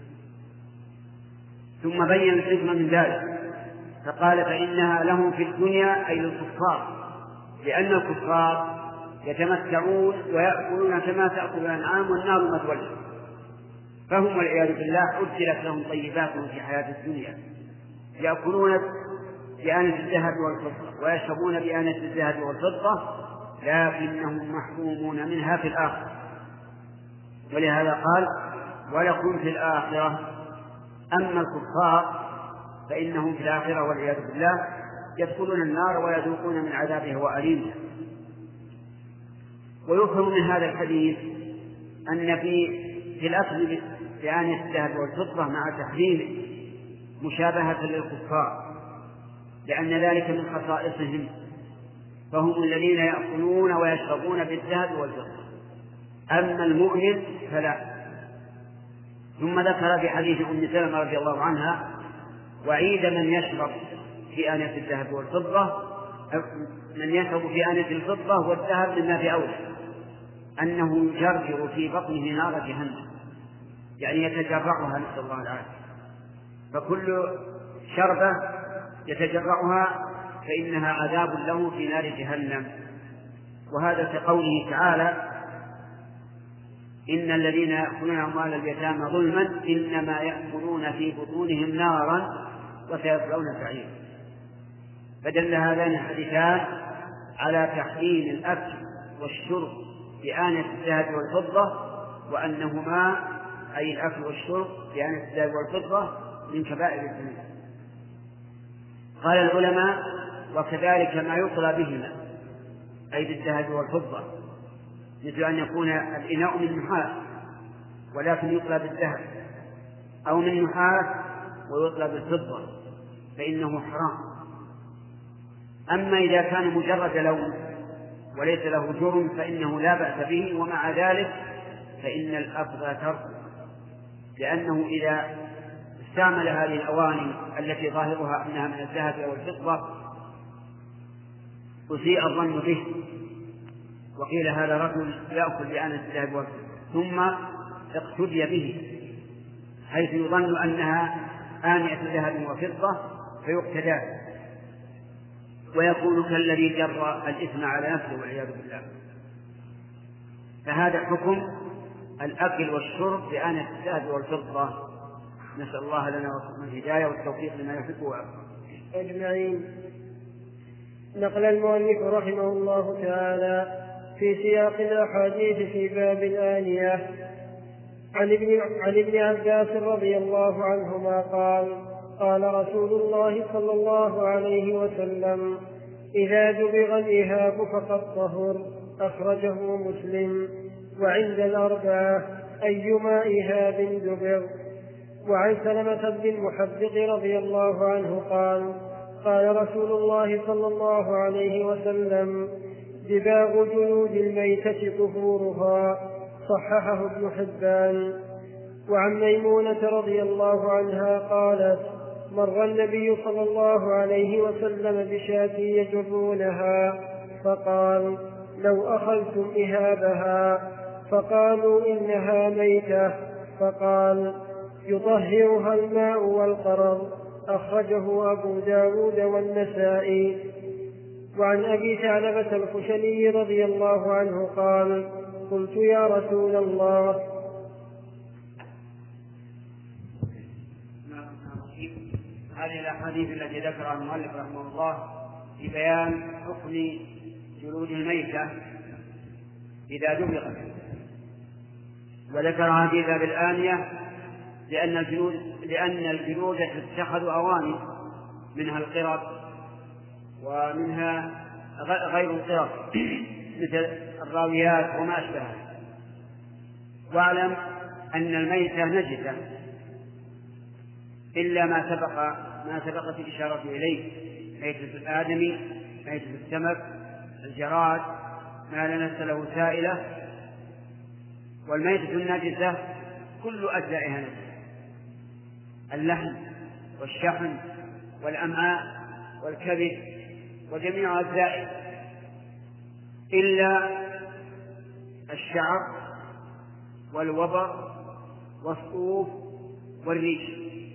ثم بين الحكمة من ذلك فقال: فإنها لهم في الدنيا، أي الكفار، لأن الكفار يتمتعون ويأكلون كما تأكل الأنعام والنار مثوى لهم، فهم والعياذ بالله أبدلت لهم طيبات في حياة الدنيا، يأكلون بآنية الذهب والفضة ويشربون بآنية الذهب والفضة، لكنهم محرومون منها في الآخرة. ولهذا قال: ولكم في الآخرة. أما الكفار فإنهم في الآخرة والعياذ بالله يدخلون النار ويذوقون من عذابها وأليمها. ويفهم من هذا الحديث أن في في الأكل بآنية الذهب والفضة مع تحريمه مشابهة للكفار، لأن ذلك من خصائصهم، فهم الذين يأكلون ويشربون بالذهب والفضة، أما المؤمن فلا. ثم ذكر في حديث أم سلمة رضي الله عنها وعيد من يشرب في آنية الذهب والفضة، من يشرب في آنية الفضة والذهب مما في أوله، أنه يجرجر في بطنه نار جهنم، يعني يتجرعها، نسأل الله العافية. فكل شربة يتجرعها فإنها عذاب له في نار جهنم. وهذا كقوله تعالى: إن الذين يأكلون أموال اليتامى ظلما إنما يأكلون في بطونهم نارا وسيصلون سعيرا. فدل هذان الحديثان على تحريم الأكل والشرب بآنية الذهب والفضة، وأنهما أي الأكل والشرب بآنية الذهب والفضة من كبائر الذنوب. قال العلماء: وكذلك ما يطلى بهما أي بالذهب والفضة، مثل أن يكون الإناء من نحاس ولكن يطلى بالذهب، أو من نحاس ويطلى بالفضة، فإنه حرام. أما إذا كان مجرد لون وليس له جرم فإنه لا بأس به، ومع ذلك فإن الأفضل تركه، لأنه إذا استعمل هذه الأواني التي ظاهرها أنها من الذهب أو الفضة أسيء الظن به، وقيل هذا رجل يأكل بآنية الذهب والفضة، ثم اقتدي به حيث يظن أنها آنية ذهب وفضة فيقتدى، ويكون كالذي جر الإثم على نفسه والعياذ بالله. فهذا حكم الأكل والشرب بآنية الذهب والفضة. نسأل الله لنا ولكم الهداية والتوفيق لما يحب ويرضى أجمعين. نقل المؤلف رحمه الله تعالى في سياق الأحاديث في باب الآنية عن ابن, عن ابن عباس رضي الله عنهما قال: قال رسول الله صلى الله عليه وسلم: إذا دبغ الإهاب فقد طهر. أخرجه مسلم. وعند الأربعة أيما إهاب دبغ. وعن سلمة بن المحبق رضي الله عنه قال: قال رسول الله صلى الله عليه وسلم: دباغ جلود الميتة طهورها. صححه ابن حبان. وعن ميمونة رضي الله عنها قالت: مر النبي صلى الله عليه وسلم بشاة يجرونها فقال: لو أخذتم إهابها. فقالوا: إنها ميتة. فقال: يطهرها الماء والقرر. أخرجه أبو داود والنسائي. وعن أبي ثعلبة الخشني رضي الله عنه قال: قلت: يا رسول الله، هذه الأحاديث التي ذكرها المؤلف رحمه الله في بيان حكم جلود الميتة إذا دبغت، وذكرها في باب الآنية لأن الجلود لأن الجلود تتخذ أواني، منها القرب ومنها غير القرب مثل الراويات وما أشبهها. واعلم أن الميتة نجسة إلا ما سبق ما سبقت الإشارة إليه: ميتة الآدمي، ميتة السمك، الجراد، ما لا نفس له سائلة. والميتة النجسة كل أجزائها نجسة: اللحم والشحم والأمعاء والكبد وجميع أجزائه إلا الشعر والوبر والصوف والريش.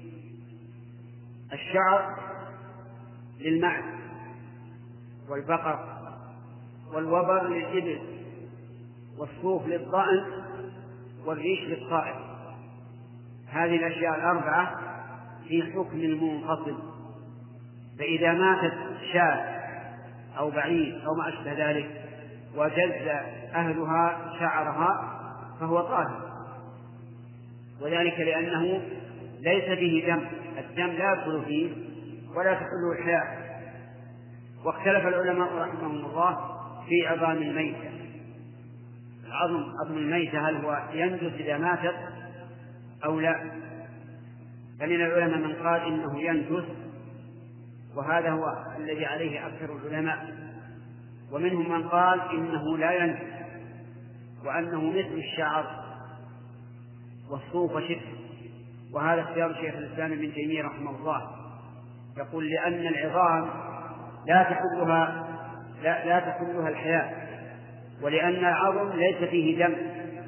الشعر للمعز والبقر، والوبر للإبل، والصوف للضأن، والريش للطائر. هذه الأشياء الأربعة في حكم المنفصل، فإذا ماتت شاة أو بعيد أو ما أشبه ذلك وجز أهلها شعرها فهو طاهر، وذلك لأنه ليس به دم، الدم لا يدخل فيه ولا تحله الحياة. واختلف العلماء رحمهم الله في عظام الميتة. العظم عظم الميتة هل هو ينجس إذا ماتت أو لا؟ فمن العلماء من قال إنه ينجس، وهذا هو الذي عليه أكثر العلماء. ومنهم من قال إنه لا ينجس وأنه مثل الشعر والصوف وشبه، وهذا اختيار شيخ الإسلام ابن تيمية رحمه الله، يقول لأن العظام لا تحلها لا, لا تحلها الحياة، ولأن العظم ليس فيه دم،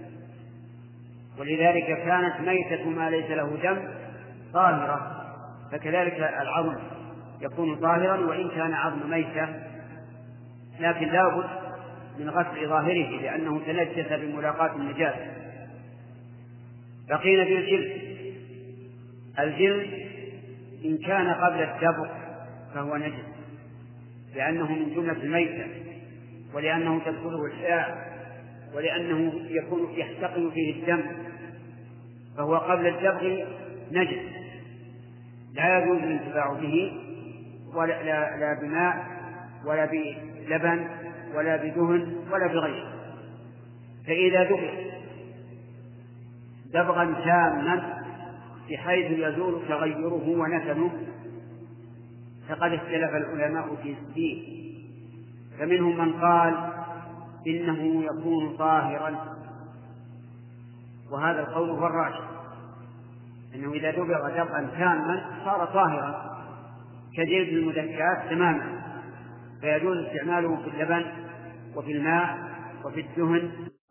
ولذلك كانت ميتة ما ليس له دم طاهرة، فكذلك العظم يكون طاهرا وإن كان عظم ميتة، لكن لا بد من غسل ظاهره لأنه تنجس بملاقاة النجاسة. بقينا بالجلد. الجلد إن كان قبل الدبغ فهو نجس لأنه من جملة الميتة، ولأنه تدخله الحياة، ولأنه يكون يحتقن فيه الدم، فهو قبل الدبغ نجس لا يجوز الانتفاع به ولا لا, لا بماء ولا بلبن ولا بدهن ولا بغيره. فإذا دبغ دبغا تاما بحيث يزول تغيره ونتنه فقد اختلف العلماء في فيه، فمنهم من قال إنه يكون طاهرا، وهذا القول هو الراجح، أنه إذا دبغ دبغا تاما صار طاهرا كجلد المدكات تماما، فيجوز استعماله في اللبن وفي الماء وفي الدهن